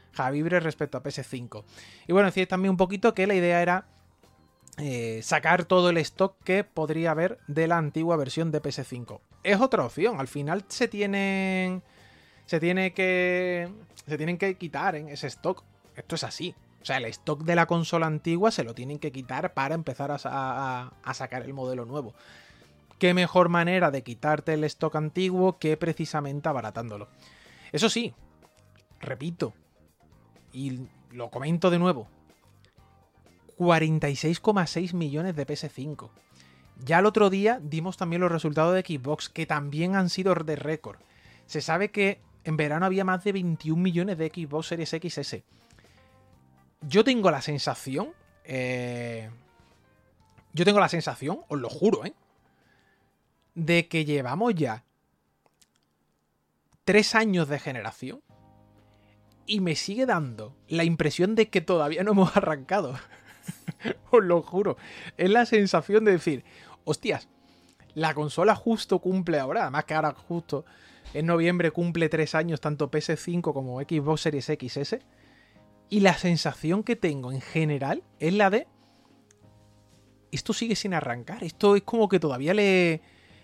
Javibre respecto a PS5. Y bueno, decís también un poquito que la idea era sacar todo el stock que podría haber de la antigua versión de PS5. Es otra opción, al final se tienen que quitar ese stock. Esto es así. O sea, el stock de la consola antigua se lo tienen que quitar para empezar a sacar el modelo nuevo. ¿Qué mejor manera de quitarte el stock antiguo que precisamente abaratándolo? Eso sí, repito, y lo comento de nuevo, 46,6 millones de PS5. Ya el otro día dimos también los resultados de Xbox, que también han sido de récord. Se sabe que en verano había más de 21 millones de Xbox Series XS. Yo tengo la sensación, os lo juro, de que llevamos ya 3 años de generación y me sigue dando la impresión de que todavía no hemos arrancado. Os lo juro. Es la sensación de decir, hostias, la consola justo cumple ahora, además que ahora justo en noviembre cumple 3 años tanto PS5 como Xbox Series XS. Y la sensación que tengo en general es la de... Esto sigue sin arrancar. Esto es como que todavía le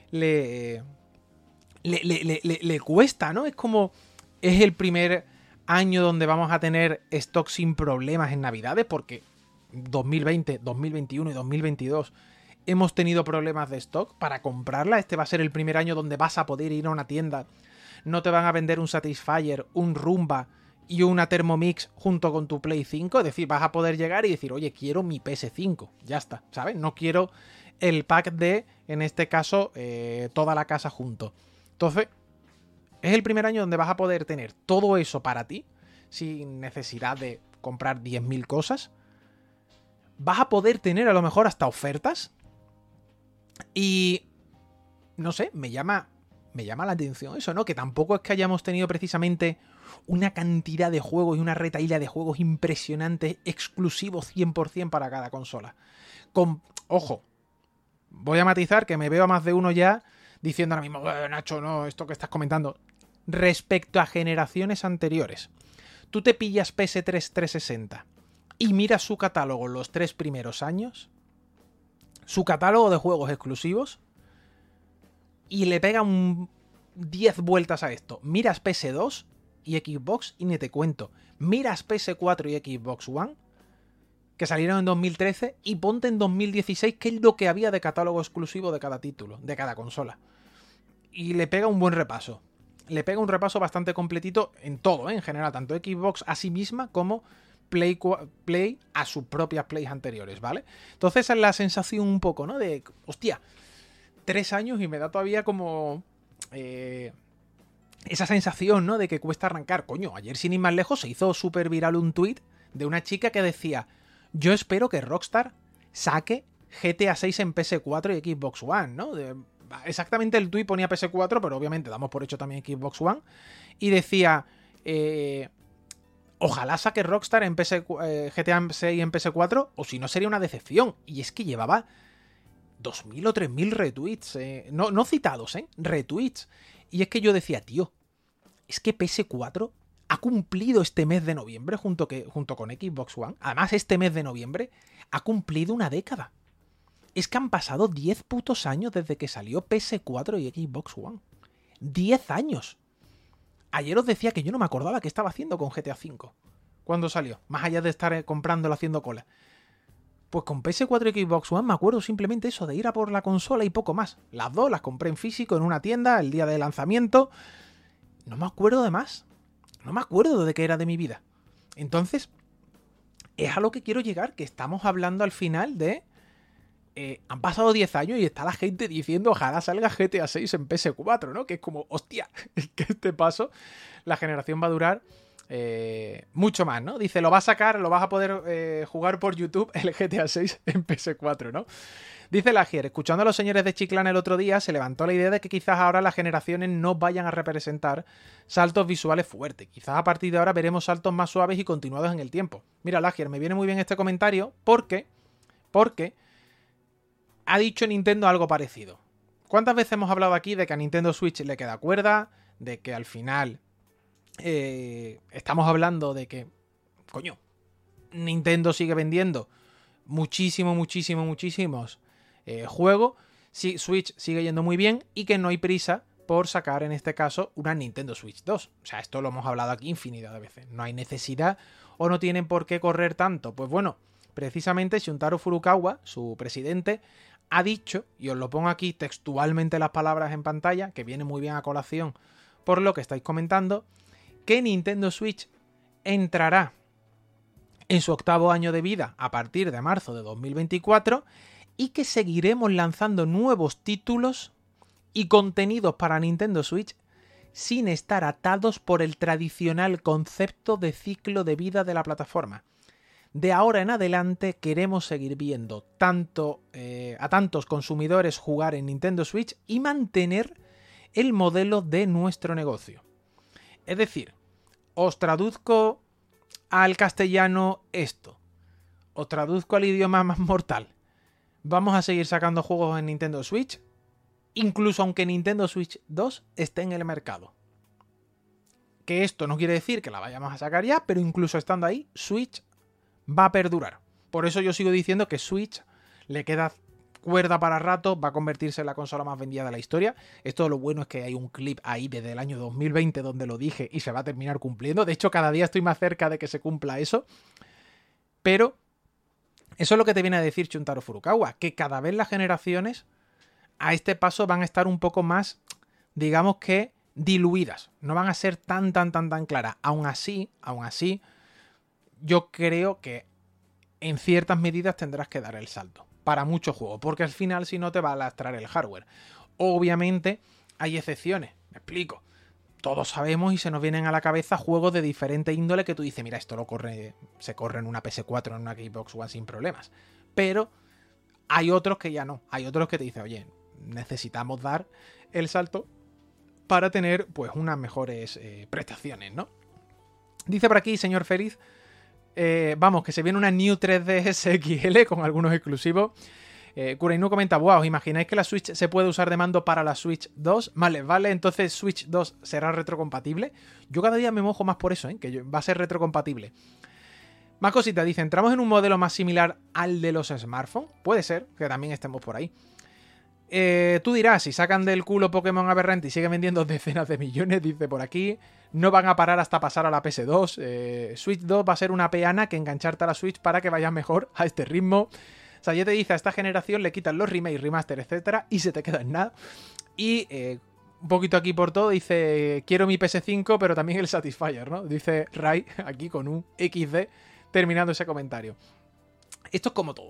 cuesta, ¿no? Es como... Es el primer año donde vamos a tener stock sin problemas en Navidades, porque 2020, 2021 y 2022 hemos tenido problemas de stock para comprarla. Este va a ser el primer año donde vas a poder ir a una tienda. No te van a vender un Satisfyer, un Roomba y una Thermomix junto con tu Play 5, es decir, vas a poder llegar y decir, oye, quiero mi PS5, ya está, ¿sabes? No quiero el pack de, en este caso, toda la casa junto. Entonces, es el primer año donde vas a poder tener todo eso para ti, sin necesidad de comprar 10.000 cosas. Vas a poder tener a lo mejor hasta ofertas. Y, no sé, me llama la atención eso, ¿no? Que tampoco es que hayamos tenido precisamente una cantidad de juegos y una retahíla de juegos impresionantes, exclusivos 100% para cada consola. Ojo, voy a matizar que me veo a más de uno ya diciendo ahora mismo, Nacho, no, esto que estás comentando. Respecto a generaciones anteriores, tú te pillas PS3 360 y miras su catálogo los 3 primeros años, su catálogo de juegos exclusivos, y le pega 10 vueltas a esto. Miras PS2 y Xbox y ni te cuento. Miras PS4 y Xbox One, que salieron en 2013, y ponte en 2016 qué es lo que había de catálogo exclusivo de cada título, de cada consola. Y le pega un buen repaso. Le pega un repaso bastante completito en todo, en general, tanto Xbox a sí misma como Play a sus propias Plays anteriores, ¿vale? Entonces es la sensación un poco, ¿no? De, hostia, 3 años y me da todavía como... esa sensación, ¿no? De que cuesta arrancar. Coño, ayer sin ir más lejos se hizo súper viral un tuit de una chica que decía, yo espero que Rockstar saque GTA 6 en PS4 y Xbox One, ¿no? Exactamente el tuit ponía PS4, pero obviamente damos por hecho también Xbox One. Y decía, ojalá saque Rockstar en GTA 6 en PS4, o si no sería una decepción. Y es que llevaba 2.000 o 3.000 retweets, no citados, retweets. Y es que yo decía, tío, es que PS4 ha cumplido este mes de noviembre junto con Xbox One. Además, este mes de noviembre ha cumplido una década. Es que han pasado 10 putos años desde que salió PS4 y Xbox One. 10 años. Ayer os decía que yo no me acordaba qué estaba haciendo con GTA V cuando salió, más allá de estar comprándolo haciendo cola. Pues con PS4 y Xbox One me acuerdo simplemente eso, de ir a por la consola y poco más. Las dos las compré en físico en una tienda el día de lanzamiento. No me acuerdo de más. No me acuerdo de qué era de mi vida. Entonces, es a lo que quiero llegar, que estamos hablando al final de... han pasado 10 años y está la gente diciendo ojalá salga GTA 6 en PS4, ¿no? Que es como, hostia, es que este paso, la generación va a durar mucho más, ¿no? Dice, lo va a sacar, lo vas a poder jugar por YouTube el GTA 6 en PS4, ¿no? Dice Lagier, escuchando a los señores de Chiclana el otro día, se levantó la idea de que quizás ahora las generaciones no vayan a representar saltos visuales fuertes. Quizás a partir de ahora veremos saltos más suaves y continuados en el tiempo. Mira, Lagier, me viene muy bien este comentario porque ha dicho Nintendo algo parecido. ¿Cuántas veces hemos hablado aquí de que a Nintendo Switch le queda cuerda? De que al final estamos hablando de que, coño, Nintendo sigue vendiendo muchísimos juegos, Switch sigue yendo muy bien y que no hay prisa por sacar en este caso una Nintendo Switch 2. O sea, esto lo hemos hablado aquí infinidad de veces. No hay necesidad o no tienen por qué correr tanto. Pues bueno, precisamente Shuntaro Furukawa, su presidente, ha dicho, y os lo pongo aquí textualmente las palabras en pantalla, que viene muy bien a colación por lo que estáis comentando, que Nintendo Switch entrará en su 8º año de vida a partir de marzo de 2024 y que seguiremos lanzando nuevos títulos y contenidos para Nintendo Switch sin estar atados por el tradicional concepto de ciclo de vida de la plataforma. De ahora en adelante queremos seguir viendo a tantos consumidores jugar en Nintendo Switch y mantener el modelo de nuestro negocio. Es decir, os traduzco al castellano esto. Os traduzco al idioma más mortal. Vamos a seguir sacando juegos en Nintendo Switch, incluso aunque Nintendo Switch 2 esté en el mercado. Que esto no quiere decir que la vayamos a sacar ya, pero incluso estando ahí, Switch va a perdurar. Por eso yo sigo diciendo que Switch le queda cuerda para rato, va a convertirse en la consola más vendida de la historia. Esto lo bueno es que hay un clip ahí desde el año 2020 donde lo dije y se va a terminar cumpliendo. De hecho, cada día estoy más cerca de que se cumpla eso. Pero eso es lo que te viene a decir Shuntaro Furukawa, que cada vez las generaciones a este paso van a estar un poco más, digamos que, diluidas. No van a ser tan claras. Aún así, yo creo que en ciertas medidas tendrás que dar el salto para muchos juegos, porque al final si no te va a lastrar el hardware. Obviamente hay excepciones, me explico. Todos sabemos y se nos vienen a la cabeza juegos de diferente índole que tú dices, mira, esto se corre en una PS4, en una Xbox One sin problemas. Pero hay otros que ya no. Hay otros que te dicen, oye, necesitamos dar el salto para tener pues unas mejores prestaciones, ¿no? Dice por aquí, señor Feliz, vamos, que se viene una New 3DS XL con algunos exclusivos. Kurainu comenta, wow, ¿os imagináis que la Switch se puede usar de mando para la Switch 2? Vale, entonces Switch 2 será retrocompatible. Yo cada día me mojo más por eso, que va a ser retrocompatible. Más cositas, dice, ¿entramos en un modelo más similar al de los smartphones? Puede ser, que también estemos por ahí. Tú dirás, si sacan del culo Pokémon Aberrante y siguen vendiendo decenas de millones, dice por aquí, no van a parar hasta pasar a la PS2. Switch 2 va a ser una peana que engancharte a la Switch para que vayas mejor a este ritmo. O sea, ya te dice, a esta generación le quitan los remakes, remaster, etcétera, y se te queda en nada. Y un poquito aquí por todo, dice, quiero mi PS5, pero también el Satisfyer, ¿no? Dice Rai, aquí con un XD, terminando ese comentario. Esto es como todo.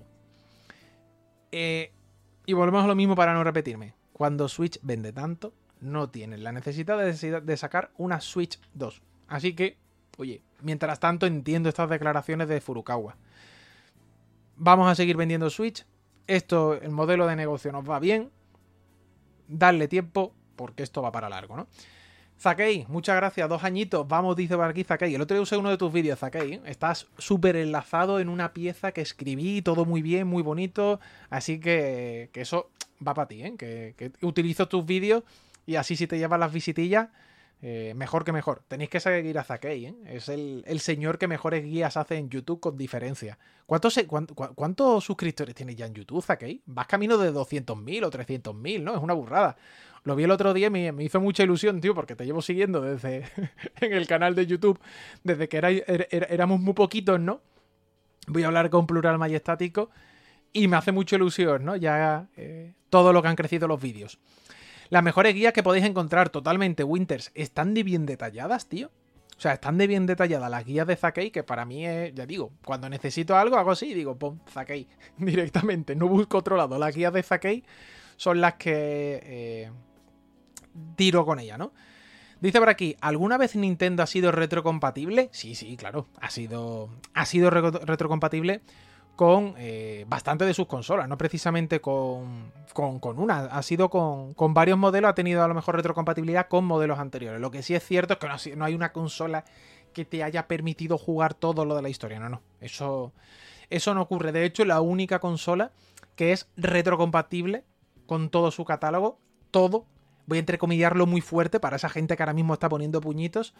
Y volvemos a lo mismo para no repetirme. Cuando Switch vende tanto, no tienen la necesidad de sacar una Switch 2. Así que, oye, mientras tanto entiendo estas declaraciones de Furukawa. Vamos a seguir vendiendo Switch. El modelo de negocio nos va bien. Darle tiempo, porque esto va para largo, ¿no? Zakei, muchas gracias, 2 añitos. Vamos, dice por aquí Zakei. El otro día usé uno de tus vídeos, Zakei. Estás súper enlazado en una pieza que escribí, todo muy bien, muy bonito. Así que eso va para ti, ¿eh? Que utilizo tus vídeos y así si te llevas las visitillas, mejor que mejor. Tenéis que seguir a Zakei, ¿eh? Es el señor que mejores guías hace en YouTube con diferencia. ¿Cuántos suscriptores tienes ya en YouTube, Zakei? Vas camino de 200.000 o 300.000, ¿no? Es una burrada. Lo vi el otro día y me hizo mucha ilusión, tío, porque te llevo siguiendo desde en el canal de YouTube, desde que éramos muy poquitos, ¿no? Voy a hablar con plural majestático y me hace mucha ilusión, ¿no? Ya todo lo que han crecido los vídeos. Las mejores guías que podéis encontrar totalmente, Winters, están de bien detalladas, tío. O sea, están de bien detalladas las guías de Zakei, que para mí es, ya digo, cuando necesito algo, hago así y digo, pon Zakei directamente. No busco otro lado. Las guías de Zakei son las que tiro con ella, ¿no? Dice por aquí, ¿alguna vez Nintendo ha sido retrocompatible? Sí, claro. Ha sido retrocompatible con bastante de sus consolas, no precisamente con una, ha sido con varios modelos, ha tenido a lo mejor retrocompatibilidad con modelos anteriores. Lo que sí es cierto es que no hay una consola que te haya permitido jugar todo lo de la historia, no, eso no ocurre. De hecho, la única consola que es retrocompatible con todo su catálogo, todo, voy a entrecomillarlo muy fuerte para esa gente que ahora mismo está poniendo puñitos,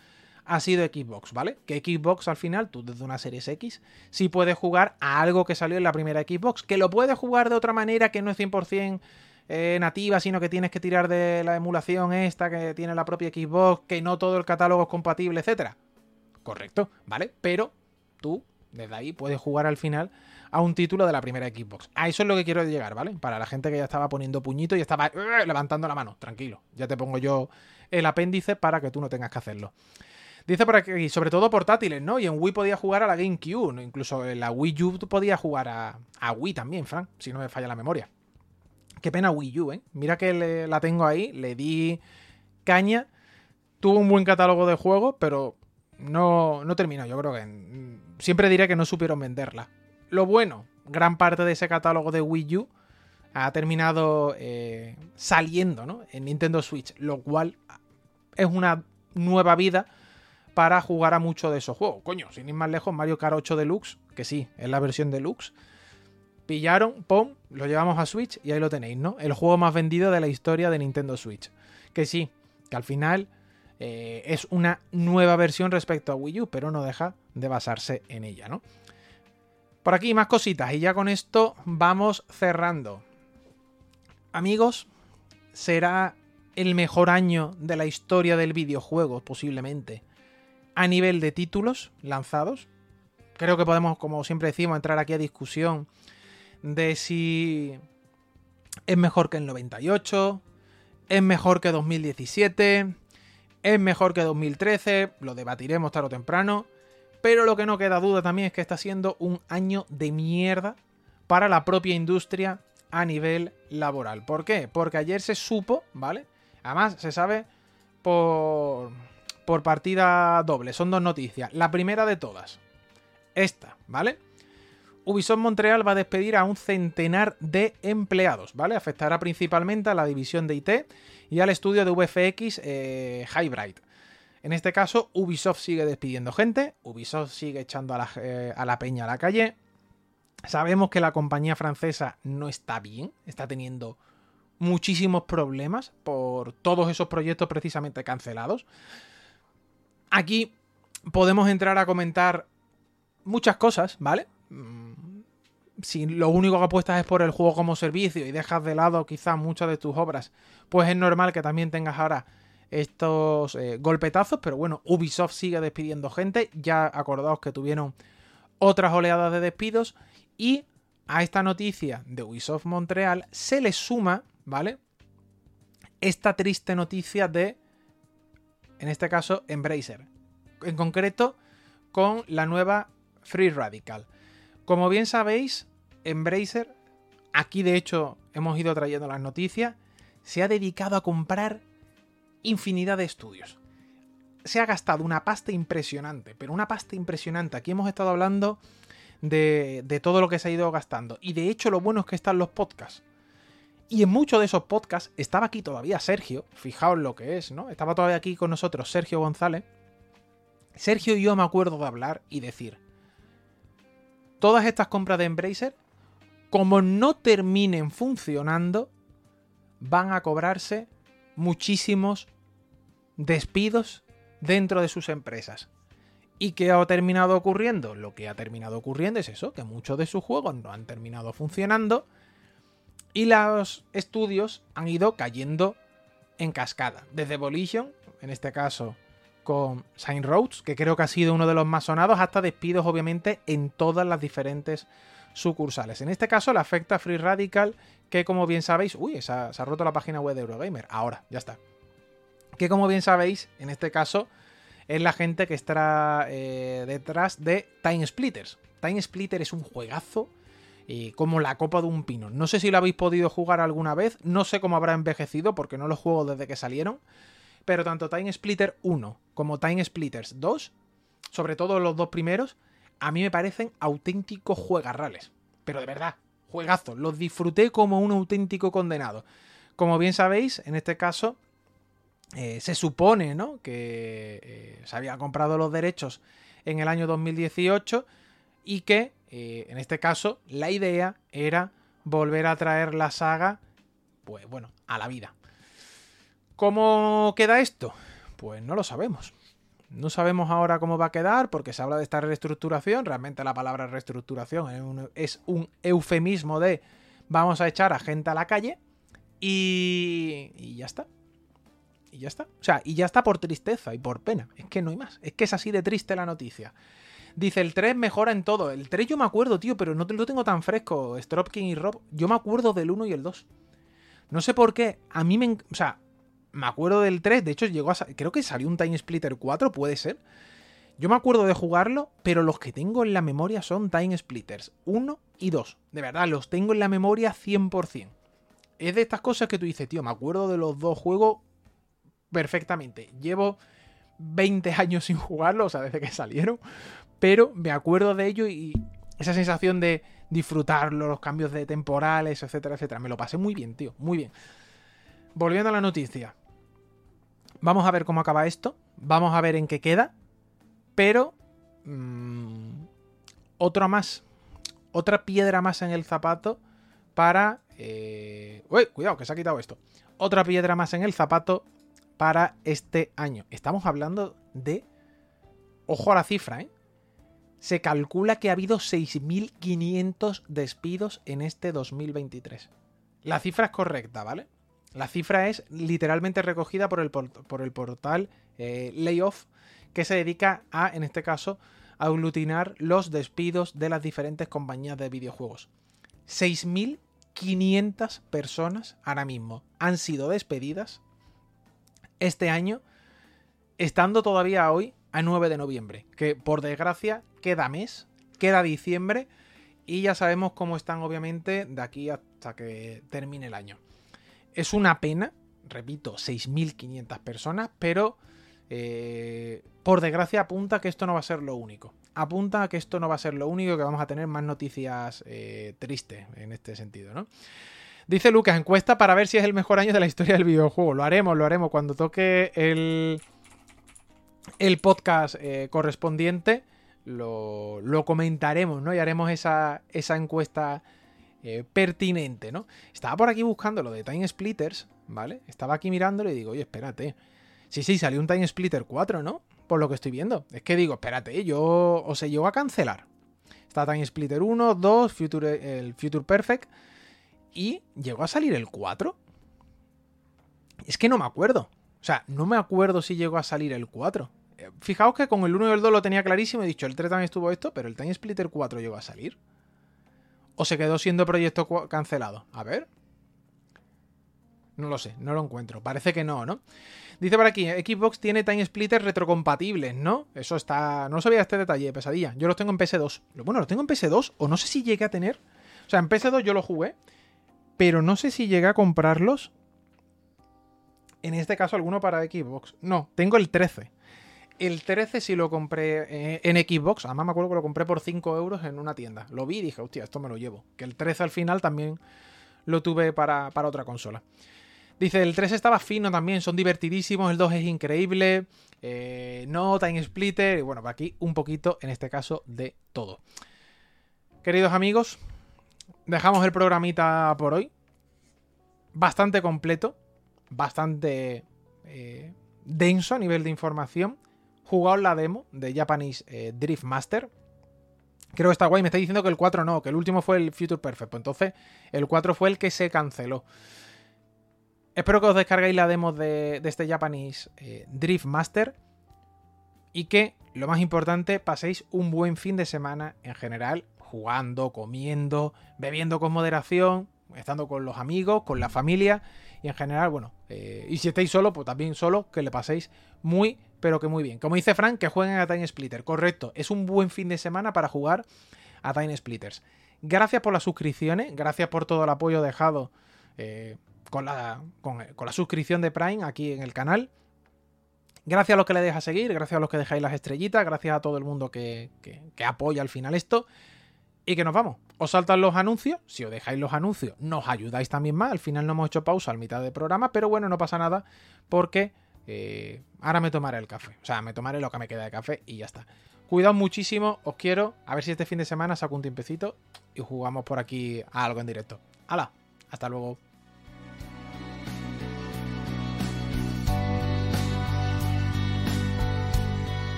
ha sido Xbox, ¿vale? Que Xbox al final, tú desde una Series X, sí puedes jugar a algo que salió en la primera Xbox, que lo puedes jugar de otra manera que no es 100% nativa, sino que tienes que tirar de la emulación esta que tiene la propia Xbox, que no todo el catálogo es compatible, etcétera. Correcto, ¿vale? Pero tú, desde ahí, puedes jugar al final a un título de la primera Xbox. A eso es lo que quiero llegar, ¿vale? Para la gente que ya estaba poniendo puñito y estaba levantando la mano. Tranquilo, ya te pongo yo el apéndice para que tú no tengas que hacerlo. Dice por aquí, sobre todo portátiles, ¿no? Y en Wii podía jugar a la GameCube, ¿no? Incluso en la Wii U podía jugar a Wii también, Frank, si no me falla la memoria. Qué pena Wii U, ¿eh? Mira que la tengo ahí, le di caña, tuvo un buen catálogo de juegos, pero no terminó. Yo creo que siempre diré que no supieron venderla. Lo bueno, gran parte de ese catálogo de Wii U ha terminado saliendo, ¿no? En Nintendo Switch, lo cual es una nueva vida para jugar a muchos de esos juegos. Coño, sin ir más lejos, Mario Kart 8 Deluxe, que sí, es la versión Deluxe. Pillaron, pum, lo llevamos a Switch y ahí lo tenéis, ¿no? El juego más vendido de la historia de Nintendo Switch. Que sí, que al final es una nueva versión respecto a Wii U, pero no deja de basarse en ella, ¿no? Por aquí más cositas y ya con esto vamos cerrando. Amigos, será el mejor año de la historia del videojuego, posiblemente, a nivel de títulos lanzados. Creo que podemos, como siempre decimos, entrar aquí a discusión de si es mejor que el 98, es mejor que 2017, es mejor que 2013, lo debatiremos tarde o temprano, pero lo que no queda duda también es que está siendo un año de mierda para la propia industria a nivel laboral. ¿Por qué? Porque ayer se supo, ¿vale? Además, se sabe por partida doble, son dos noticias. La primera de todas, esta, ¿vale? Ubisoft Montreal va a despedir a un centenar de empleados, ¿vale? Afectará principalmente a la división de IT y al estudio de VFX Hybrid. En este caso, Ubisoft sigue despidiendo gente, Ubisoft sigue echando a la peña a la calle. Sabemos que la compañía francesa no está bien, está teniendo muchísimos problemas por todos esos proyectos precisamente cancelados. Aquí podemos entrar a comentar muchas cosas, ¿vale? Si lo único que apuestas es por el juego como servicio y dejas de lado quizás muchas de tus obras, pues es normal que también tengas ahora estos golpetazos, pero bueno, Ubisoft sigue despidiendo gente, ya acordaos que tuvieron otras oleadas de despidos y a esta noticia de Ubisoft Montreal se le suma, ¿vale? Esta triste noticia de, en este caso, Embracer, en concreto con la nueva Free Radical. Como bien sabéis, Embracer, aquí de hecho hemos ido trayendo las noticias, se ha dedicado a comprar infinidad de estudios. Se ha gastado una pasta impresionante, pero una pasta impresionante. Aquí hemos estado hablando de todo lo que se ha ido gastando. Y de hecho lo bueno es que están los podcasts. Y en muchos de esos podcasts estaba aquí todavía Sergio, fijaos lo que es, ¿no? Estaba todavía aquí con nosotros Sergio González. Sergio y yo me acuerdo de hablar y decir, todas estas compras de Embracer, como no terminen funcionando, van a cobrarse muchísimos despidos dentro de sus empresas. ¿Y qué ha terminado ocurriendo? Lo que ha terminado ocurriendo es eso, que muchos de sus juegos no han terminado funcionando y los estudios han ido cayendo en cascada. Desde Volition, en este caso con Saints Row, que creo que ha sido uno de los más sonados, hasta despidos obviamente en todas las diferentes sucursales. En este caso le afecta a Free Radical, que como bien sabéis... Uy, se ha roto la página web de Eurogamer. Ahora, ya está. Que como bien sabéis, en este caso es la gente que está detrás de Time Splitters. Time Splitter es un juegazo como la copa de un pino. No sé si lo habéis podido jugar alguna vez, no sé cómo habrá envejecido porque no lo juego desde que salieron, pero tanto Time Splitter 1 como Time Splitters 2, sobre todo los dos primeros, a mí me parecen auténticos juegarrales. Pero de verdad, juegazos. Los disfruté como un auténtico condenado. Como bien sabéis, en este caso se supone, ¿no?, que se había comprado los derechos en el año 2018 y que, en este caso, la idea era volver a traer la saga, pues bueno, a la vida. ¿Cómo queda esto? Pues no lo sabemos. No sabemos ahora cómo va a quedar porque se habla de esta reestructuración. Realmente la palabra reestructuración es un eufemismo de vamos a echar a gente a la calle y ya está. Y ya está. O sea, y ya está por tristeza y por pena. Es que no hay más. Es que es así de triste la noticia. Dice, el 3 mejora en todo. El 3 yo me acuerdo, tío, pero no lo tengo tan fresco. Stropkin y Rob. Yo me acuerdo del 1 y el 2. No sé por qué. A mí me... O sea, me acuerdo del 3. De hecho, creo que salió un Time Splitter 4, puede ser. Yo me acuerdo de jugarlo, pero los que tengo en la memoria son Time Splitters 1 y 2. De verdad, los tengo en la memoria 100%. Es de estas cosas que tú dices, tío, me acuerdo de los dos juegos perfectamente. Llevo 20 años sin jugarlo, o sea, desde que salieron, pero me acuerdo de ello y esa sensación de disfrutarlo, los cambios de temporales, etcétera, etcétera. Me lo pasé muy bien, tío, muy bien. Volviendo a la noticia. Vamos a ver cómo acaba esto, vamos a ver en qué queda, pero otra piedra más en el zapato para... Uy, cuidado, que se ha quitado esto. Otra piedra más en el zapato para este año. Estamos hablando de... Ojo a la cifra, ¿eh? Se calcula que ha habido 6.500 despidos en este 2023. La cifra es correcta, ¿vale? La cifra es literalmente recogida por el portal Layoff, que se dedica a, en este caso, a aglutinar los despidos de las diferentes compañías de videojuegos. 6.500 personas ahora mismo han sido despedidas este año, estando todavía hoy a 9 de noviembre, que por desgracia queda mes, queda diciembre y ya sabemos cómo están obviamente de aquí hasta que termine el año. Es una pena, repito, 6.500 personas, pero por desgracia apunta que esto no va a ser lo único. Apunta a que esto no va a ser lo único, que vamos a tener más noticias tristes en este sentido, ¿no? Dice Lucas, encuesta para ver si es el mejor año de la historia del videojuego. Lo haremos cuando toque el podcast correspondiente. Lo comentaremos, ¿no? Y haremos esa encuesta pertinente, ¿no? Estaba por aquí buscando lo de Time Splitters, ¿vale? Estaba aquí mirándolo y digo, oye, espérate. Sí, salió un Time Splitter 4, ¿no? Por lo que estoy viendo. Es que digo, espérate, se llegó a cancelar. Está Time Splitter 1, 2, el Future Perfect. ¿Y llegó a salir el 4? Es que no me acuerdo. O sea, no me acuerdo si llegó a salir el 4. Fijaos que con el 1 y el 2 lo tenía clarísimo. He dicho, el 3 también estuvo esto, pero el Time Splitter 4 llegó a salir. ¿O se quedó siendo proyecto cancelado? A ver. No lo sé, no lo encuentro. Parece que no, ¿no? Dice por aquí, Xbox tiene Time Splitters retrocompatibles, ¿no? Eso está... No sabía este detalle, pesadilla. Yo los tengo en PS2. Bueno, los tengo en PS2 o no sé si llegué a tener... O sea, en PS2 yo lo jugué, pero no sé si llegué a comprarlos. En este caso, alguno para Xbox. No, tengo el 13. El 13 sí lo compré en Xbox. Además me acuerdo que lo compré por 5 euros en una tienda. Lo vi y dije, hostia, esto me lo llevo. Que el 13 al final también lo tuve para otra consola. Dice, el 3 estaba fino también, son divertidísimos, el 2 es increíble. No, Time Splitter. Y bueno, por aquí un poquito, en este caso, de todo. Queridos amigos, dejamos el programita por hoy. Bastante completo. Bastante denso a nivel de información. Jugaos la demo de Japanese Drift Master. Creo que está guay. Me está diciendo que el 4 no, que el último fue el Future Perfect. Pues entonces el 4 fue el que se canceló. Espero que os descarguéis la demo de este Japanese Drift Master. Y que, lo más importante, paséis un buen fin de semana en general. Jugando, comiendo, bebiendo con moderación, estando con los amigos, con la familia. Y en general, bueno, y si estáis solos, pues también solos, que le paséis muy, pero que muy bien. Como dice Frank, que jueguen a Time Splitter. Correcto, es un buen fin de semana para jugar a Time Splitters. Gracias por las suscripciones, gracias por todo el apoyo dejado con la suscripción de Prime aquí en el canal. Gracias a los que le dejáis seguir, gracias a los que dejáis las estrellitas, gracias a todo el mundo que apoya al final esto. Y que nos vamos. Os saltan los anuncios. Si os dejáis los anuncios, nos ayudáis también más. Al final no hemos hecho pausa al mitad del programa, pero bueno, no pasa nada porque ahora me tomaré el café. O sea, me tomaré lo que me queda de café y ya está. Cuidaos muchísimo, os quiero. A ver si este fin de semana saco un tiempecito y jugamos por aquí a algo en directo. ¡Hala! Hasta luego.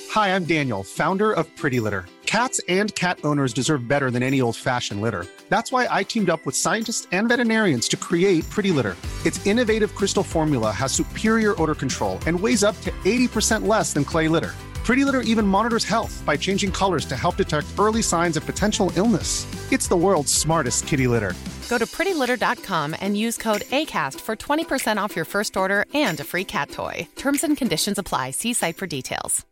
Hi, I'm Daniel, founder of Pretty Litter. Cats and cat owners deserve better than any old-fashioned litter. That's why I teamed up with scientists and veterinarians to create Pretty Litter. Its innovative crystal formula has superior odor control and weighs up to 80% less than clay litter. Pretty Litter even monitors health by changing colors to help detect early signs of potential illness. It's the world's smartest kitty litter. Go to prettylitter.com and use code ACAST for 20% off your first order and a free cat toy. Terms and conditions apply. See site for details.